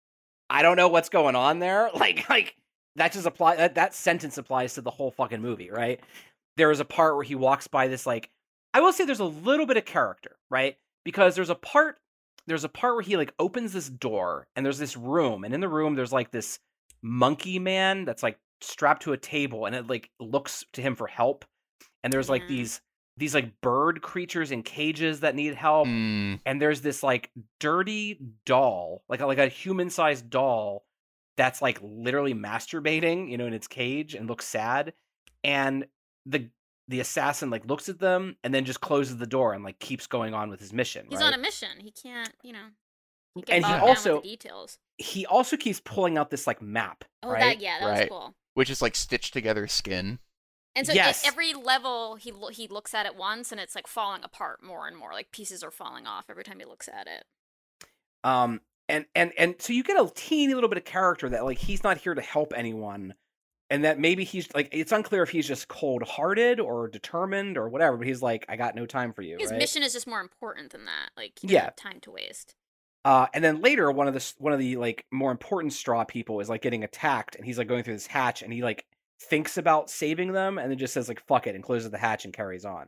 I don't know what's going on there. Like that just that sentence applies to the whole fucking movie, right? There is a part where he walks by this like, I will say there's a little bit of character, right? Because there's a part where he like opens this door and there's this room, and in the room there's like this monkey man that's like strapped to a table, and it like looks to him for help, and there's like these like bird creatures in cages that need help, and there's this like dirty doll, like a human-sized doll that's like literally masturbating, you know, in its cage and looks sad, and the assassin like looks at them and then just closes the door and like keeps going on with his mission. He's right? on a mission. He can't, he And bogged he down also- with the details. He also keeps pulling out this like map. Oh, right? that was Right. cool. Which is like stitched together skin. And so Yes. at every level, he looks at it once, and it's like falling apart more and more. Like pieces are falling off every time he looks at it. And so you get a teeny little bit of character that like he's not here to help anyone, and that maybe he's like, it's unclear if he's just cold-hearted or determined or whatever, but he's like, I got no time for you. His right? mission is just more important than that. Like, he Yeah. doesn't have time to waste. And then later, one of the like more important straw people is like getting attacked, and he's like going through this hatch, and he like thinks about saving them, and then just says like fuck it, and closes the hatch and carries on.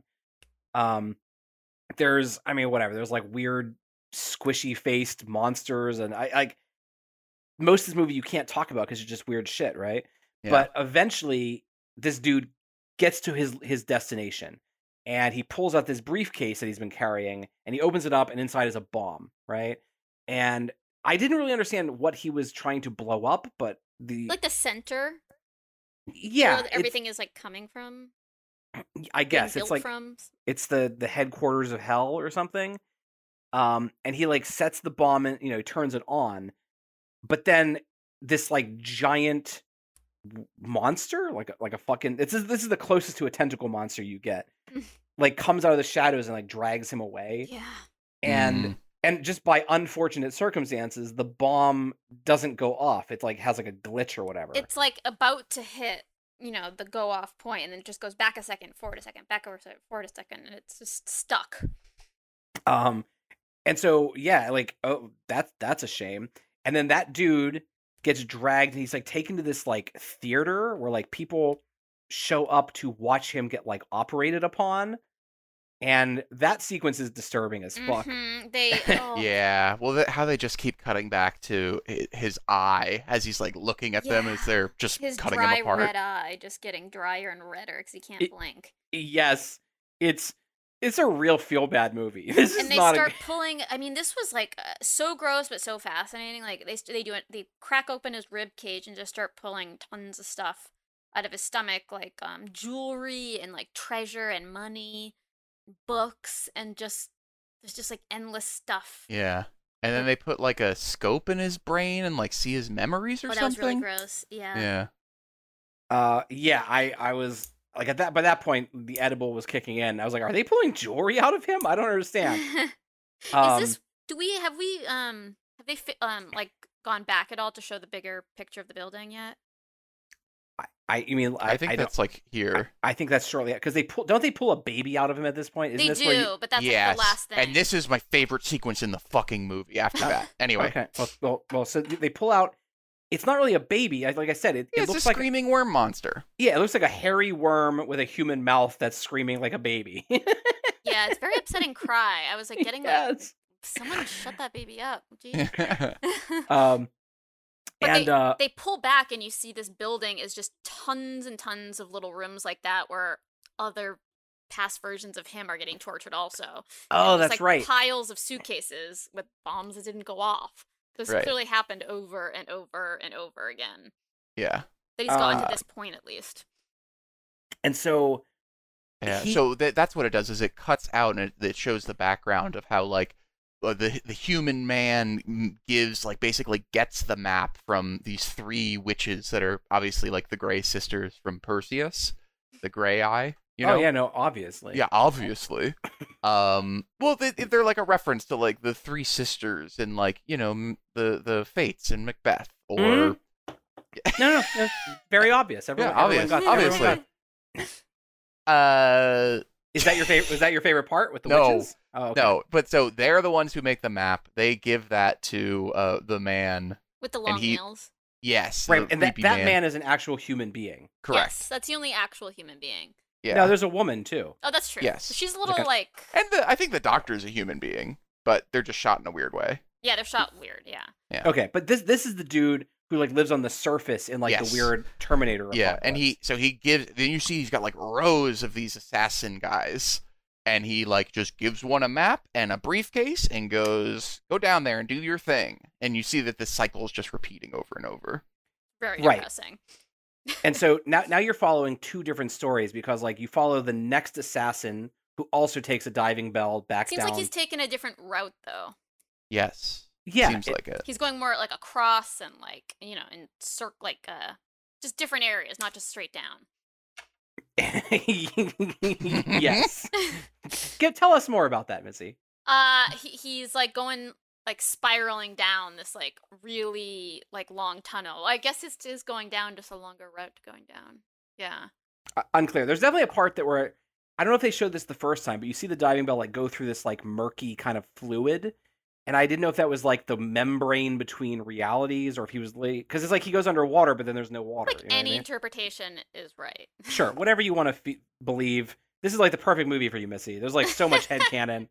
There's like weird squishy faced monsters, and I like most of this movie you can't talk about because it's just weird shit, right? Yeah. But eventually, this dude gets to his destination, and he pulls out this briefcase that he's been carrying, and he opens it up, and inside is a bomb, right? And I didn't really understand what he was trying to blow up, but Like the center, yeah, where everything is like coming from. I guess being it's built like from. it's the headquarters of hell or something. And he like sets the bomb and, you know, turns it on, but then this like giant monster, like a fucking, this is the closest to a tentacle monster you get, like comes out of the shadows and like drags him away. Yeah. And just by unfortunate circumstances, the bomb doesn't go off. It's like has like a glitch or whatever. It's like about to hit, the go off point, and then it just goes back a second, forward a second, back over a second, forward a second, and it's just stuck. And so yeah, like, oh, that's a shame. And then that dude gets dragged, and he's like taken to this like theater where like people show up to watch him get like operated upon. And that sequence is disturbing as fuck. They Yeah. Well, how they just keep cutting back to his eye as he's like looking at them as they're just his cutting dry him apart. red eye just getting drier and redder because he can't blink. Yes, it's a real feel bad movie. This is And they not start pulling. I mean, this was like so gross but so fascinating. Like they do it. They crack open his rib cage and just start pulling tons of stuff out of his stomach, like jewelry and like treasure and money, books, and just there's just like endless stuff. Yeah. And then they put like a scope in his brain and like see his memories or That something. was really gross. Yeah. Yeah. I was like by that point the edible was kicking in. I was like, are they pulling jewelry out of him? I don't understand. Is this? Have they like gone back at all to show the bigger picture of the building yet? I think that's like here. I think that's shortly because don't they pull a baby out of him at this point? They do, but that's like the last thing. And this is my favorite sequence in the fucking movie after that. Anyway. Okay. Well, so they pull out. It's not really a baby. Like I said, it it's looks a like screaming worm monster. Yeah, it looks like a hairy worm with a human mouth that's screaming like a baby. Yeah, it's very upsetting cry. I was like getting like, someone shut that baby up. Jeez. But they pull back and you see this building is just tons and tons of little rooms like that where other past versions of him are getting tortured also. Oh, that's like right. Piles of suitcases with bombs that didn't go off. This clearly happened over and over and over again. Yeah. That he's gotten to this point at least. And so... Yeah, so that's what it does, is it cuts out and it shows the background of how, like, the human man gives, like, basically gets the map from these three witches that are obviously, like, the Grey sisters from Perseus, the Grey Eye, you know? Oh, yeah, no, obviously. Yeah, obviously. Well, they're like a reference to, like, the three sisters in, like, you know, the Fates in Macbeth, or... Mm-hmm. No, very obvious. Obviously. Is that your favorite? Was that your favorite part with the witches? Oh, okay. No, but so they're the ones who make the map. They give that to the man with the long nails. Yes, right, and that man is an actual human being. Correct. Yes, that's the only actual human being. Yeah. No, there's a woman too. Oh, that's true. Yes, she's a little like. And I think the doctor's a human being, but they're just shot in a weird way. Yeah, they're shot weird. Yeah. Okay, but this is the dude who like lives on the surface in like the weird Terminator. Yeah, and he gives. Then you see he's got like rows of these assassin guys, and he like just gives one a map and a briefcase and goes, go down there and do your thing. And you see that this cycle is just repeating over and over. Very depressing. And so now you're following two different stories because like you follow the next assassin who also takes a diving bell back down. Seems like he's taken a different route though. Yes. Yeah, seems like it. He's going more like across and like in just different areas, not just straight down. Yes. Tell us more about that, Missy. He's like going like spiraling down this like really like long tunnel. I guess it's just going down just a longer route going down. Yeah. Unclear. There's definitely a part that where I don't know if they showed this the first time, but you see the diving bell like go through this like murky kind of fluid. And I didn't know if that was like the membrane between realities or if he was late. Because it's like he goes underwater, but then there's no water. Like any interpretation is right. Sure. Whatever you want to believe. This is like the perfect movie for you, Missy. There's like so much headcanon.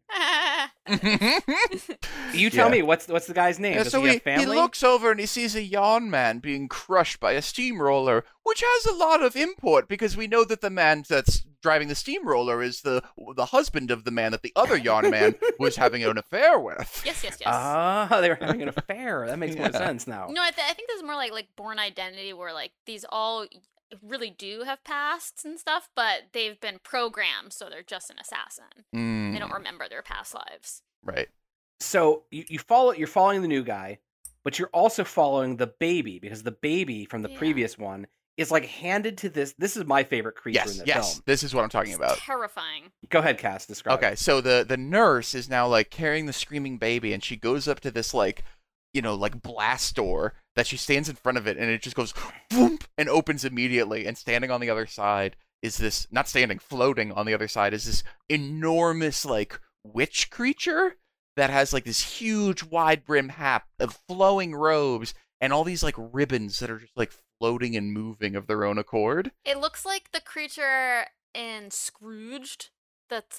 You tell me, what's the guy's name? Does he have family? He looks over and he sees a yawn man being crushed by a steamroller, which has a lot of import because we know that the man that's driving the steamroller is the husband of the man that the other yawn man was having an affair with. Yes. Ah, they were having an affair. That makes more sense now. No, I think this is more like Born Identity, where like these all really do have pasts and stuff, but they've been programmed, so they're just an assassin. They don't remember their past lives. Right. So you're following the new guy, but you're also following the baby because the baby from the previous one is like handed to this. This is my favorite creature in the film. Yes, this is what I'm talking about. Terrifying. Go ahead, Cass. Describe. Okay, so the nurse is now like carrying the screaming baby, and she goes up to this like, you know, like blast door that she stands in front of it, and it just goes boom and opens immediately. And standing on the other side is this, not standing, floating on the other side is this enormous like witch creature that has like this huge wide brim hat of flowing robes and all these like ribbons that are just like floating and moving of their own accord. It looks like the creature in Scrooged that's like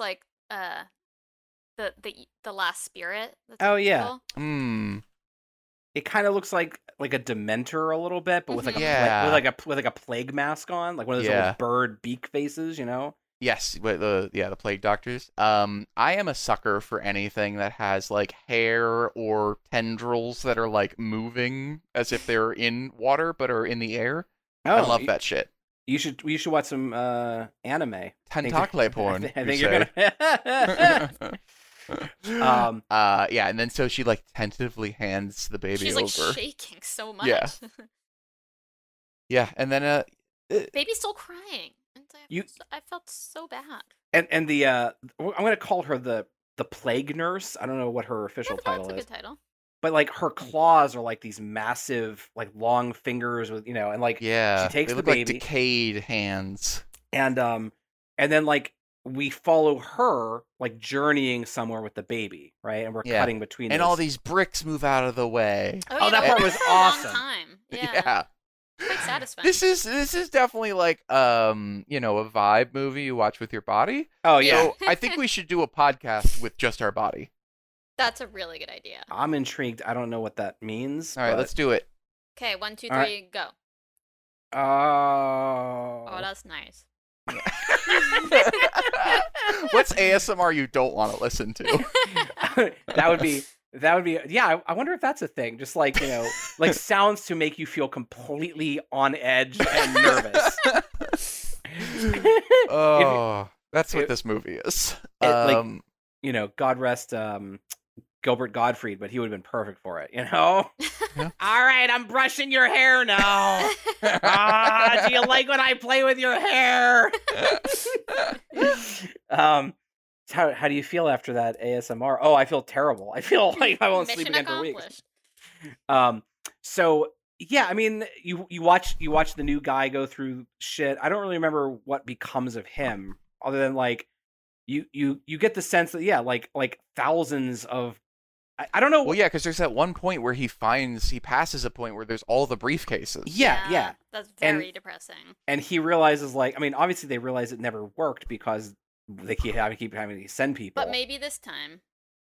the last spirit. That's Oh, really yeah. cool. Hmm. It kind of looks like a Dementor a little bit, but with like a Yeah. with like a plague mask on, like one of those Yeah. little bird beak faces, you know? Yes, but the plague doctors. I am a sucker for anything that has like hair or tendrils that are like moving as if they're in water but are in the air. I love that shit. You should watch some anime. Tentacle porn. I you think say. you're gonna. Yeah, and then so she like tentatively hands the baby She's over. like shaking so much. Yeah. Yeah, and then Baby's still crying. And I felt so bad. and the I'm gonna call her the plague nurse. I don't know what her official Yeah, title that's a is, good title. but like her claws are like these massive, like long fingers with and like yeah, she takes they the look baby like decayed hands. and then like we follow her like journeying somewhere with the baby, right? And we're Yeah. cutting between And those. all these bricks move out of the way. Oh, that yeah, part we was were for a long awesome. time. Yeah. Yeah. Quite satisfying. This is definitely like a vibe movie you watch with your body. Oh yeah, So I think we should do a podcast with just our body. That's a really good idea. I'm intrigued. I don't know what that means. All right, but- let's do it. Okay, 1, 2, All 3, go. Oh. Oh, that's nice. What's ASMR you don't want to listen to? that would be yeah. I wonder if that's a thing. Just like like sounds to make you feel completely on edge and nervous. Oh, that's what it- this movie is. like- God rest Gilbert Gottfried, but he would have been perfect for it. Yeah. All right, I'm brushing your hair now. Do you like when I play with your hair? How do you feel after that ASMR? Oh, I feel terrible. I feel like I won't sleep Mission again for weeks. accomplished. So yeah, I mean, you watch the new guy go through shit. I don't really remember what becomes of him, other than like you get the sense that like thousands of I don't know. Well, yeah, because there's that one point where he passes a point where there's all the briefcases. Yeah. That's And- very depressing. And he realizes, like, I mean, obviously they realize it never worked because they keep having to send people. But maybe this time.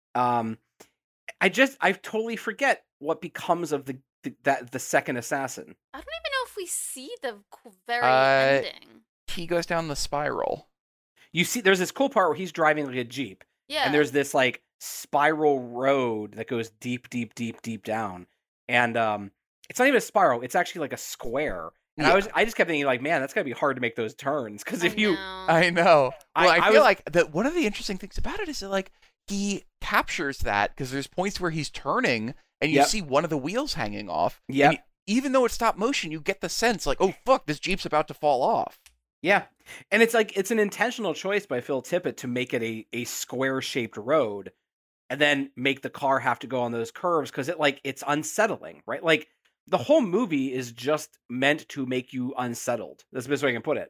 I totally forget what becomes of the second assassin. I don't even know if we see the very ending. He goes down the spiral. You see, there's this cool part where he's driving like a Jeep, Yeah. and there's this like spiral road that goes deep down, and it's not even a spiral; it's actually like a square. And Yeah. I just kept thinking, like, man, that's gotta be hard to make those turns because if you, I know. Well, I feel was- like that one of the interesting things about it is that like he captures that because there's points where he's turning and you Yep. see one of the wheels hanging off. Yep. And even though it's stop motion, you get the sense like, oh fuck, this Jeep's about to fall off. yeah, and it's like it's an intentional choice by Phil Tippett to make it a square shaped road, and then make the car have to go on those curves because it's unsettling, right? Like the whole movie is just meant to make you unsettled. That's the best way I can put it.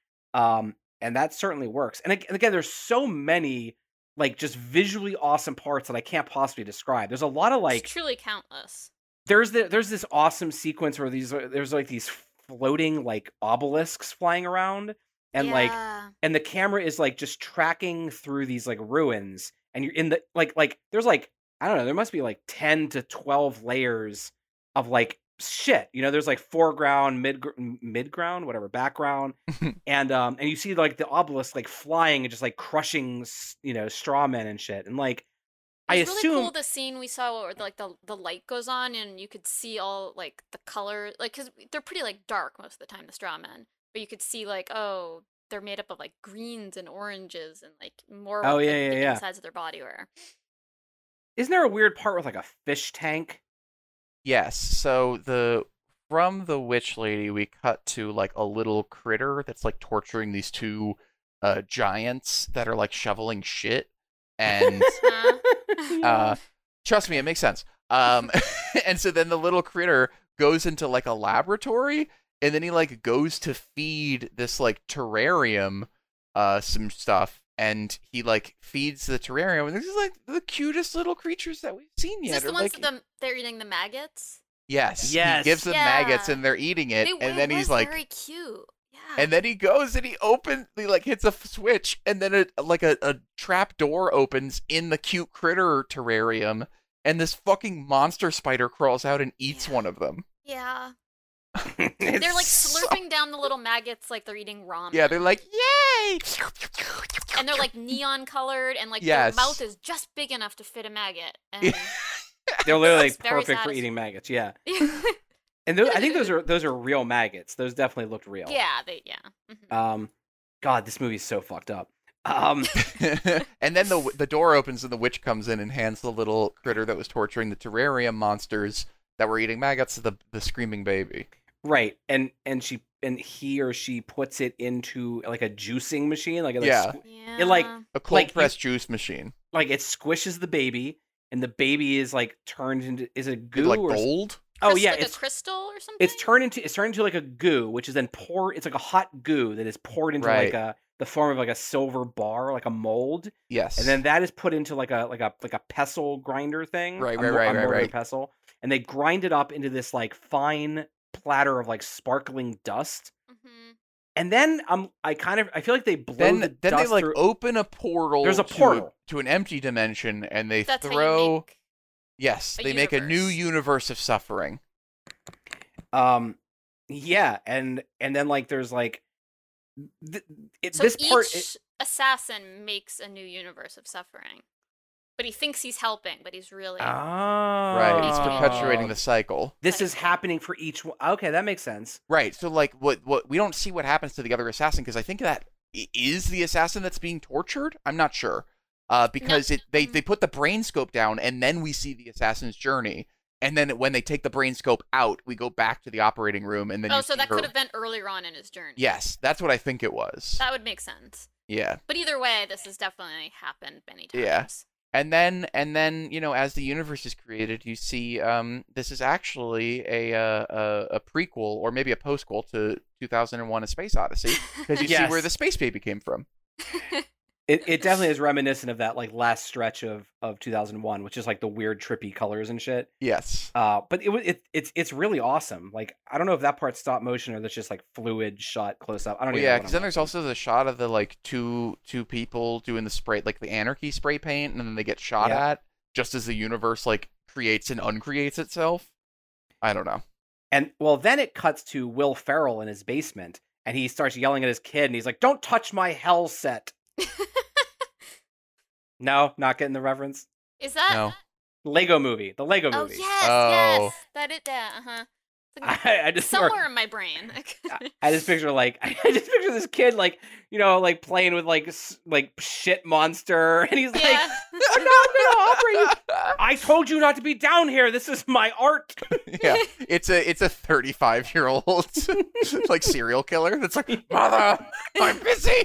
And that certainly works. And again, there's so many like just visually awesome parts that I can't possibly describe. There's a lot of like It's truly countless. there's this awesome sequence where there's like these floating like obelisks flying around and Yeah. and the camera is like just tracking through these like ruins and you're in the like there's like I don't know, there must be like 10 to 12 layers of like shit. There's like foreground, midground, whatever, background. and you see like the obelisk like flying and just like crushing straw men and shit. And like I It's assume really cool the scene we saw where like the light goes on and you could see all like the color, like because they're pretty like dark most of the time, the straw men, but you could see like, oh, they're made up of like greens and oranges and like more Oh, what yeah, the yeah. insides of their body were. isn't there a weird part with like a fish tank? Yes. So from the witch lady, we cut to like a little critter that's like torturing these two giants that are like shoveling shit. And trust me, it makes sense. And so then the little critter goes into like a laboratory, and then he like goes to feed this like terrarium some stuff, and he like feeds the terrarium, and this is like the cutest little creatures that we've seen Is yet. this the Or, ones like, that they're eating the maggots? Yes. Yes. He gives them maggots, Yeah. and they're eating it, and It then he's was like, very cute. And then he goes and he hits a switch, and then a trap door opens in the cute critter terrarium, and this fucking monster spider crawls out and eats one of them. Yeah. They're like slurping down the little maggots like they're eating ramen. Yeah, they're like, yay! And they're like neon colored, and like Yes. their mouth is just big enough to fit a maggot. And They're literally It's very perfect for satisfying. eating maggots. Yeah, and I think those are real maggots. Those definitely looked real. yeah. Mhm. God, this movie's so fucked up. And then the door opens and the witch comes in and hands the little critter that was torturing the terrarium monsters that were eating maggots to the screaming baby. Right, and he or she puts it into like a juicing machine, like Yeah. Yeah. It, like, A cold Like, press juice machine. like it squishes the baby, and the baby is like turned into it goo Like or gold? oh yeah, like it's a crystal or something. it's turned into like a goo, which is then poured. It's like a hot goo that is poured into Right. like the form of like a silver bar, like a mold, Yes. and then that is put into like a pestle grinder thing. Right, a right, mo- right, a right, mortar right. pestle, and they grind it up into this like fine platter of like sparkling dust. Mhm. And then I feel like they blow then the they dust like through. open a portal. There's a portal. to an empty dimension, and they That's how throw. you make Yes, a they make a new universe. universe of suffering. Yeah, and then like there's like So this each part. assassin makes a new universe of suffering, but he thinks he's helping, but he's really. Right, it's perpetuating the cycle. This is happening for each one. Okay, that makes sense. Right, so like what we don't see what happens to the other assassin because I think that is the assassin that's being tortured. I'm not sure, because they put the brain scope down and then we see the assassin's journey, and then when they take the brain scope out, we go back to the operating room and then. Oh, you so see that her- could have been earlier on in his journey. Yes, that's what I think it was. That would make sense. Yeah. But either way, this has definitely happened many times. Yeah. And then as the universe is created, you see this is actually a prequel or maybe a postquel to 2001: A Space Odyssey because you see Yes. where the space baby came from. It definitely is reminiscent of that like last stretch of 2001, which is like the weird trippy colors and shit. Yes. But it's really awesome. Like I don't know if that part's stop motion or that's just like fluid shot close up. I don't Well, even yeah, know. because then there's also the shot of the like two people doing the spray, like the anarchy spray paint, and then they get shot Yeah. at just as the universe like creates and uncreates itself. I don't know. And well, then it cuts to Will Ferrell in his basement, and he starts yelling at his kid, and he's like, "Don't touch my hell set." No, not getting the reference. Is that? No. Lego movie, the Lego Oh movie. yes, Oh. yes. That it. Yeah. Uh huh. I just Somewhere in my brain. I just picture like I just picture this kid like like playing with like shit monster, and he's like, Yeah. "Oh, no, Aubrey, I told you not to be down here. This is my art." Yeah, it's a 35-year-old like serial killer that's like, "Mother, I'm busy."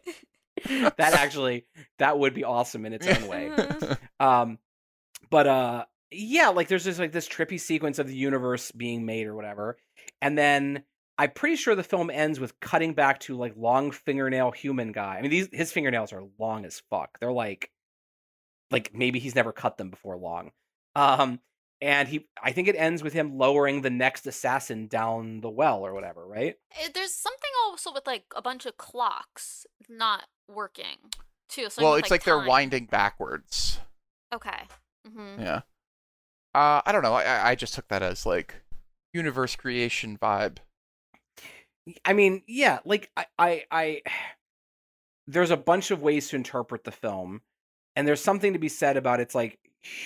that would be awesome in its own way. Mhm. But yeah, like there's this like this trippy sequence of the universe being made or whatever, and then I'm pretty sure the film ends with cutting back to like long fingernail human guy. I mean, his fingernails are long as fuck. They're like maybe he's never cut them before long. And I think it ends with him lowering the next assassin down the well or whatever, right? There's something also with like a bunch of clocks not working too. So Well, with, it's like they're time. winding backwards. Okay. Mm-hmm. Yeah. I don't know. I just took that as like universe creation vibe. I mean, yeah, like I there's a bunch of ways to interpret the film, and there's something to be said about it's like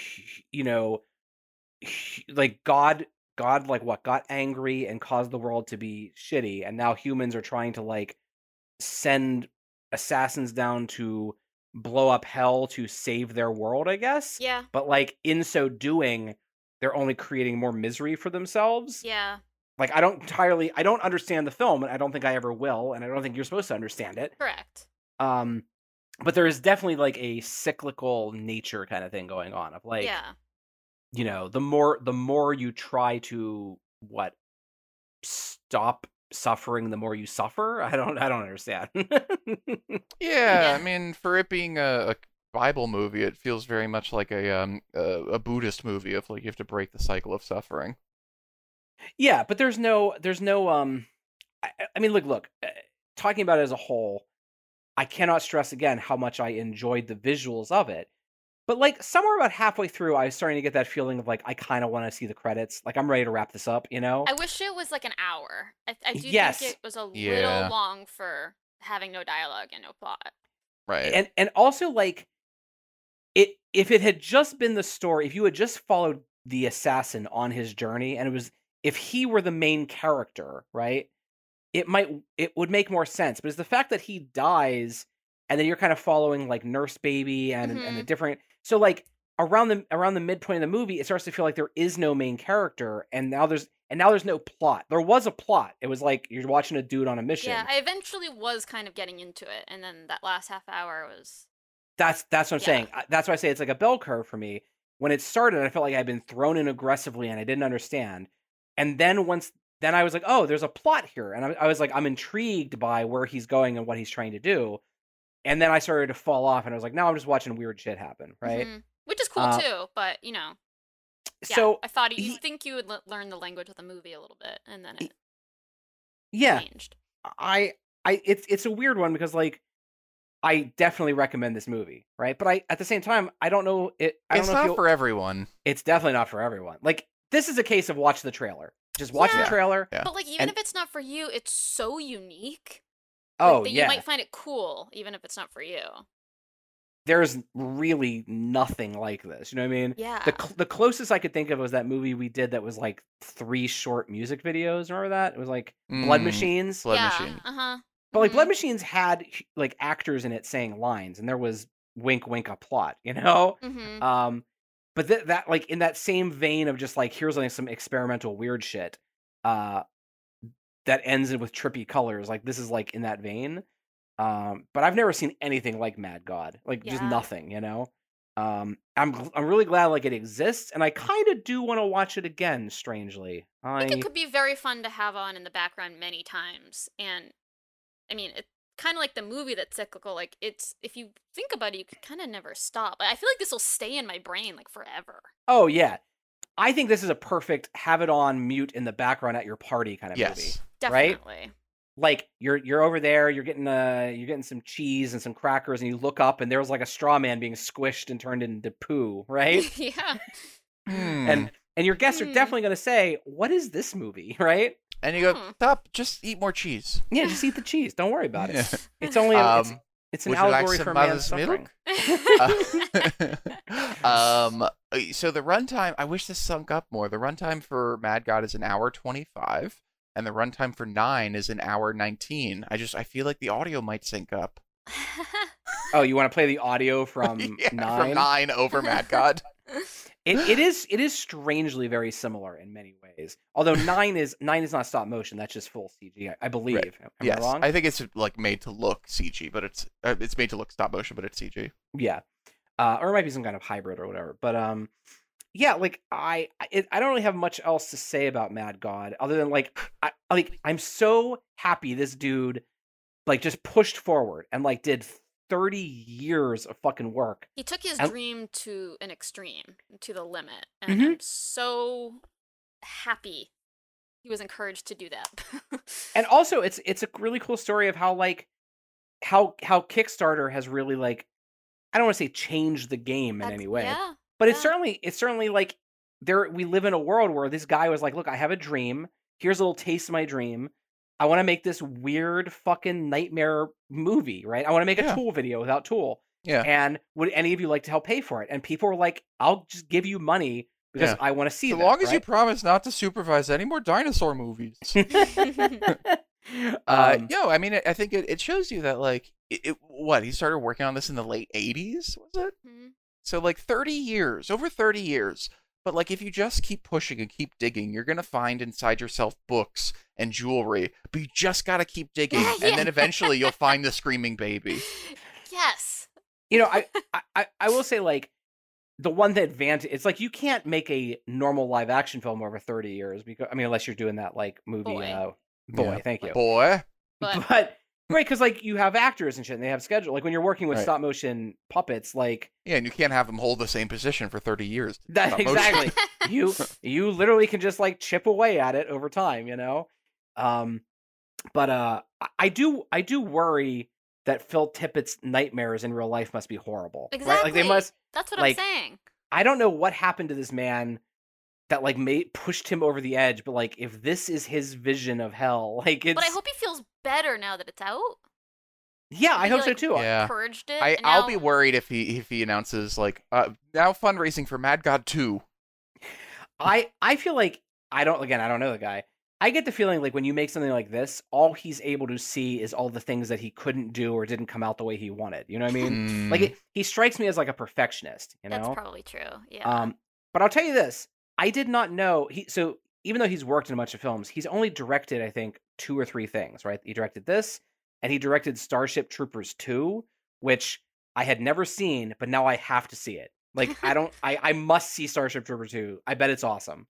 like God like what got angry and caused the world to be shitty, and now humans are trying to like send assassins down to blow up hell to save their world, I guess. Yeah. But like in so doing, they're only creating more misery for themselves. Yeah. Like I don't understand the film, and I don't think I ever will, and I don't think you're supposed to understand it. Correct. But there is definitely like a cyclical nature kind of thing going on of like, Yeah. the more you try to stop suffering, the more you suffer. I don't understand. Yeah, I mean, for it being a Bible movie, it feels very much like a Buddhist movie of like you have to break the cycle of suffering. Yeah, but there's no I mean, look, talking about it as a whole, I cannot stress again how much I enjoyed the visuals of it. But like somewhere about halfway through, I was starting to get that feeling of like I kind of want to see the credits. Like I'm ready to wrap this up, you know? I wish it was like an hour. I do Yes. think it was a Yeah. little long for having no dialogue and no plot. Right. And also like if it had just been the story, if you had just followed the assassin on his journey, and if he were the main character, right? It would make more sense. But it's the fact that he dies, and then you're kind of following like Nurse Baby and a different. So like around the midpoint of the movie, it starts to feel like there is no main character, and now there's no plot. There was a plot. It was like you're watching a dude on a mission. Yeah, I eventually was kind of getting into it, and then that last half hour was. That's what I'm saying. That's why I say it's like a bell curve for me. When it started, I felt like I'd been thrown in aggressively and I didn't understand. And then I was like, oh, there's a plot here. And I was like, I'm intrigued by where he's going and what he's trying to do. And then I started to fall off and I was like, now I'm just watching weird shit happen, right? Mm-hmm. Which is cool too, but you know. Yeah, so I thought you think you would learn the language of the movie a little bit, and then it changed. It's a weird one because like I definitely recommend this movie, right? But at the same time, I don't know it. It's not for everyone. It's definitely not for everyone. Like this is a case of watch the trailer. Just watch the trailer. Yeah. But like even if it's not for you, it's so unique. Oh that you might find it cool, even if it's not for you. There's really nothing like this. You know what I mean? Yeah. The closest I could think of was that movie we did that was like 3 short music videos. Remember that? It was like Blood Machines. Blood Machine. But like Blood Machines had like actors in it saying lines, and there was wink wink a plot, you know? But that like in that same vein of just like here's like some experimental weird shit that ends with trippy colors, like this is like in that vein. But I've never seen anything like Mad God, like just nothing, you know. I'm really glad like it exists, and I kind of do want to watch it again. Strangely, I think it could be very fun to have on in the background many times, and I mean it's kind of like the movie that's cyclical. Like it's if you think about it, you can kind of never stop. I feel like this will stay in my brain like forever. Oh yeah, I think this is a perfect have it on mute in the background at your party kind of movie. Definitely. Right? Like you're over there, you're getting some cheese and some crackers, and you look up and there's like a straw man being squished and turned into poo, right? Yeah. And your guests are definitely going to say, "What is this movie?" Right? And you go, "Stop! Just eat more cheese." Yeah, just eat the cheese. Don't worry about it. It's only it's an would you like allegory some for mother's man's suffering. So the runtime, I wish this sunk up more. The runtime for Mad God is an hour 25, and the runtime for 9 is an hour 19. I feel like the audio might sync up. Oh, you want to play the audio from 9? From 9 over Mad God. It is strangely very similar in many ways. Although 9 is not stop motion, that's just full CG, I believe. Right. Am I wrong? I think it's like made to look CG, but it's made to look stop motion, but it's CG. Yeah. Or it might be some kind of hybrid or whatever. But yeah, like I don't really have much else to say about Mad God other than I'm so happy this dude like just pushed forward and like did 30 years of fucking work. He took his dream to an extreme, to the limit, and I'm so happy he was encouraged to do that. And also, it's a really cool story of how Kickstarter has really like, I don't want to say changed the game in any way, but it's certainly like we live in a world where this guy was like, look, I have a dream. Here's a little taste of my dream. I want to make this weird fucking nightmare movie, right? I want to make a Tool video without Tool. Yeah. And would any of you like to help pay for it? And people were like, I'll just give you money because I want to see so that. As long as you promise not to supervise any more dinosaur movies. I mean, I think it shows you that, like, he started working on this in the late 80s, was it? Mm-hmm. So, like, 30 years, over 30 years. But, like, if you just keep pushing and keep digging, you're going to find inside yourself books and jewelry. But you just got to keep digging. And then eventually you'll find the screaming baby. Yes. You know, I will say, like, the one that advantage, it's like you can't make a normal live action film over 30 years because, I mean, unless you're doing that, like, movie. Boy, thank you. Boy. But right, because like you have actors and shit, and they have schedule. Like when you're working with stop motion puppets, like and you can't have them hold the same position for 30 years. That exactly. you literally can just like chip away at it over time, you know. But I do worry that Phil Tippett's nightmares in real life must be horrible. Exactly. Right? Like they must. That's what like, I'm saying. I don't know what happened to this man that like pushed him over the edge, but like if this is his vision of hell, like it's. But I hope he feels better now that it's out. Yeah, I hope so too. Yeah. Purged it. I'll be worried if he announces like now fundraising for Mad God 2. I feel like I don't know the guy. I get the feeling like when you make something like this, all he's able to see is all the things that he couldn't do or didn't come out the way he wanted. You know what I mean? Like he strikes me as like a perfectionist. You know, that's probably true. Yeah. But I'll tell you this: I did not know So even though he's worked in a bunch of films, he's only directed I think 2 or 3 things. Right? He directed this, and he directed Starship Troopers 2, which I had never seen, but now I have to see it. Like I must see Starship Troopers 2. I bet it's awesome.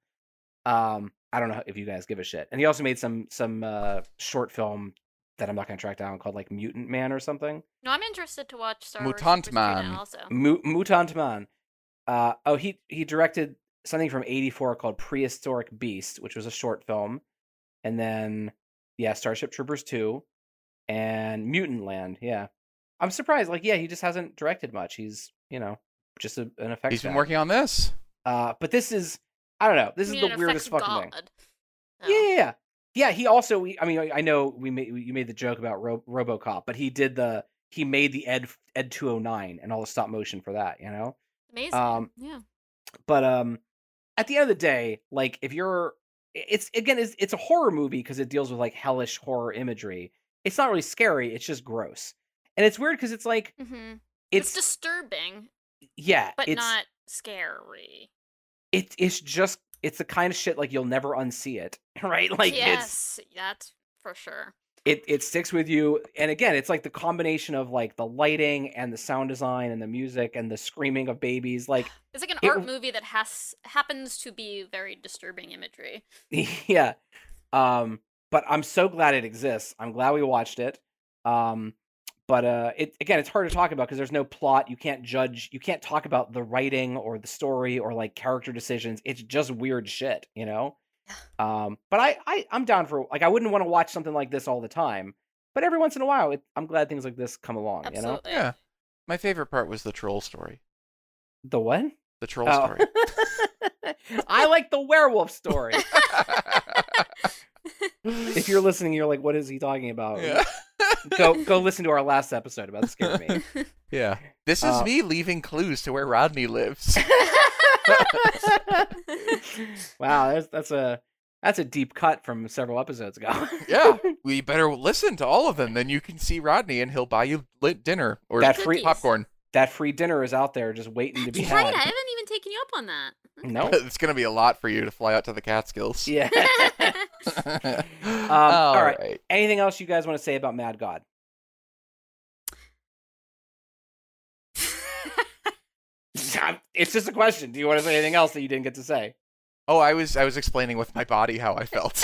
I don't know if you guys give a shit. And he also made some short film that I'm not going to track down called like Mutant Man or something. No, I'm interested to watch Star Wars Mutant Troopers 2 Man. now also. Mutant Man. He directed something from '84 called Prehistoric Beast, which was a short film, and then Starship Troopers 2 and Mutant Land. Yeah, I'm surprised. Like, he just hasn't directed much. He's just an effects. He's been guy. working on this. But this is. I don't know. This is the weirdest fucking thing. Oh. Yeah. He also. I know you made the joke about RoboCop, but he made the Ed 209 and all the stop motion for that. You know. Amazing. Yeah. But at the end of the day, like if it's a horror movie because it deals with like hellish horror imagery. It's not really scary. It's just gross, and it's weird because it's like it's disturbing. Yeah, but not scary. It's the kind of shit like you'll never unsee it, right? Like yes, that's for sure. It sticks with you, and again, it's like the combination of like the lighting and the sound design and the music and the screaming of babies. Like it's like an art movie that happens to be very disturbing imagery. Yeah, but I'm so glad it exists. I'm glad we watched it. But it's hard to talk about because there's no plot. You can't judge. You can't talk about the writing or the story or like character decisions. It's just weird shit, you know. But I'm down for like I wouldn't want to watch something like this all the time, but every once in a while, I'm glad things like this come along. Absolutely. You know. Yeah. My favorite part was the troll story. The what? The troll story. I like the werewolf story. If you're listening, you're like, what is he talking about? Yeah. Go listen to our last episode about Scare Me. Yeah. This is me leaving clues to where Rodney lives. Wow, that's a deep cut from several episodes ago. Yeah. We better listen to all of them, then you can see Rodney and he'll buy you lit-dinner or that free popcorn. That free dinner is out there just waiting to be right, had. I haven't even taken you up on that. No. It's going to be a lot for you to fly out to the Catskills. Yeah. All right. right. Anything else you guys want to say about Mad God? It's just a question. Do you want to say anything else that you didn't get to say? Oh, I was explaining with my body how I felt.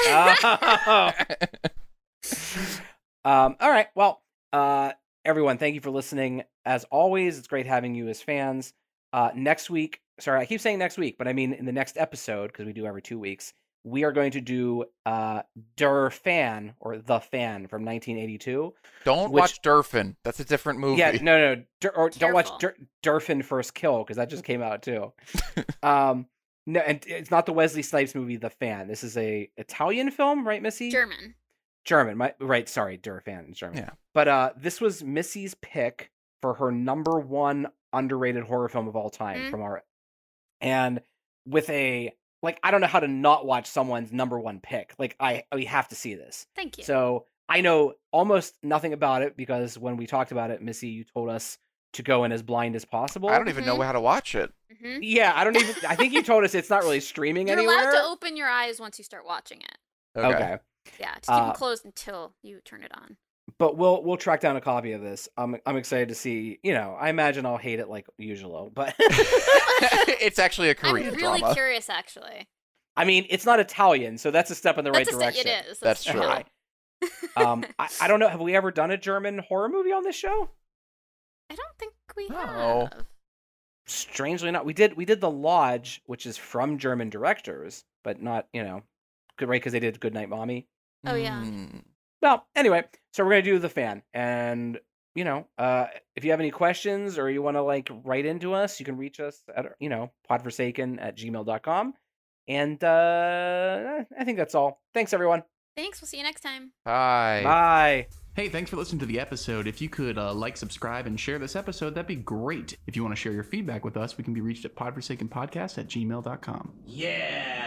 All right. Well, everyone, thank you for listening. As always, it's great having you as fans. Next week, sorry, I keep saying next week, but I mean in the next episode, because we do every 2 weeks, we are going to do Der Fan, or The Fan from 1982. Don't watch Durfin. That's a different movie. Yeah, no. Don't watch Durfin First Kill, because that just came out too. No, and it's not the Wesley Snipes movie, The Fan. This is a Italian film, right, Missy? German. Right, sorry, Der Fan is German. Yeah. But this was Missy's pick for her number 1 underrated horror film of all time from our, and with a, like, I don't know how to not watch someone's number 1 pick. Like, we have to see this. Thank you. So I know almost nothing about it because when we talked about it, Missy, you told us to go in as blind as possible. I don't even know how to watch it. Yeah, I think you told us it's not really streaming anywhere. You're allowed to open your eyes once you start watching it. Okay. Yeah, just keep them closed until you turn it on. But we'll track down a copy of this. I'm excited to see. You know, I imagine I'll hate it like usual, but it's actually a Korean I'm really drama. curious, actually. I mean, it's not Italian, so that's a step in the right direction. It is. That's true. I don't know. Have we ever done a German horror movie on this show? I don't think we No. have. Strangely not. We did The Lodge, which is from German directors, but not, right, because they did Goodnight Mommy. Oh, yeah. Well, anyway, so we're gonna do the fan, and you know, if you have any questions or you want to like write into us, you can reach us at podforsaken@gmail.com. And I think that's all. Thanks, everyone. Thanks. We'll see you next time. Bye. Bye. Hey, thanks for listening to the episode. If you could like, subscribe, and share this episode, that'd be great. If you want to share your feedback with us, we can be reached at podforsakenpodcast@gmail.com. Yeah.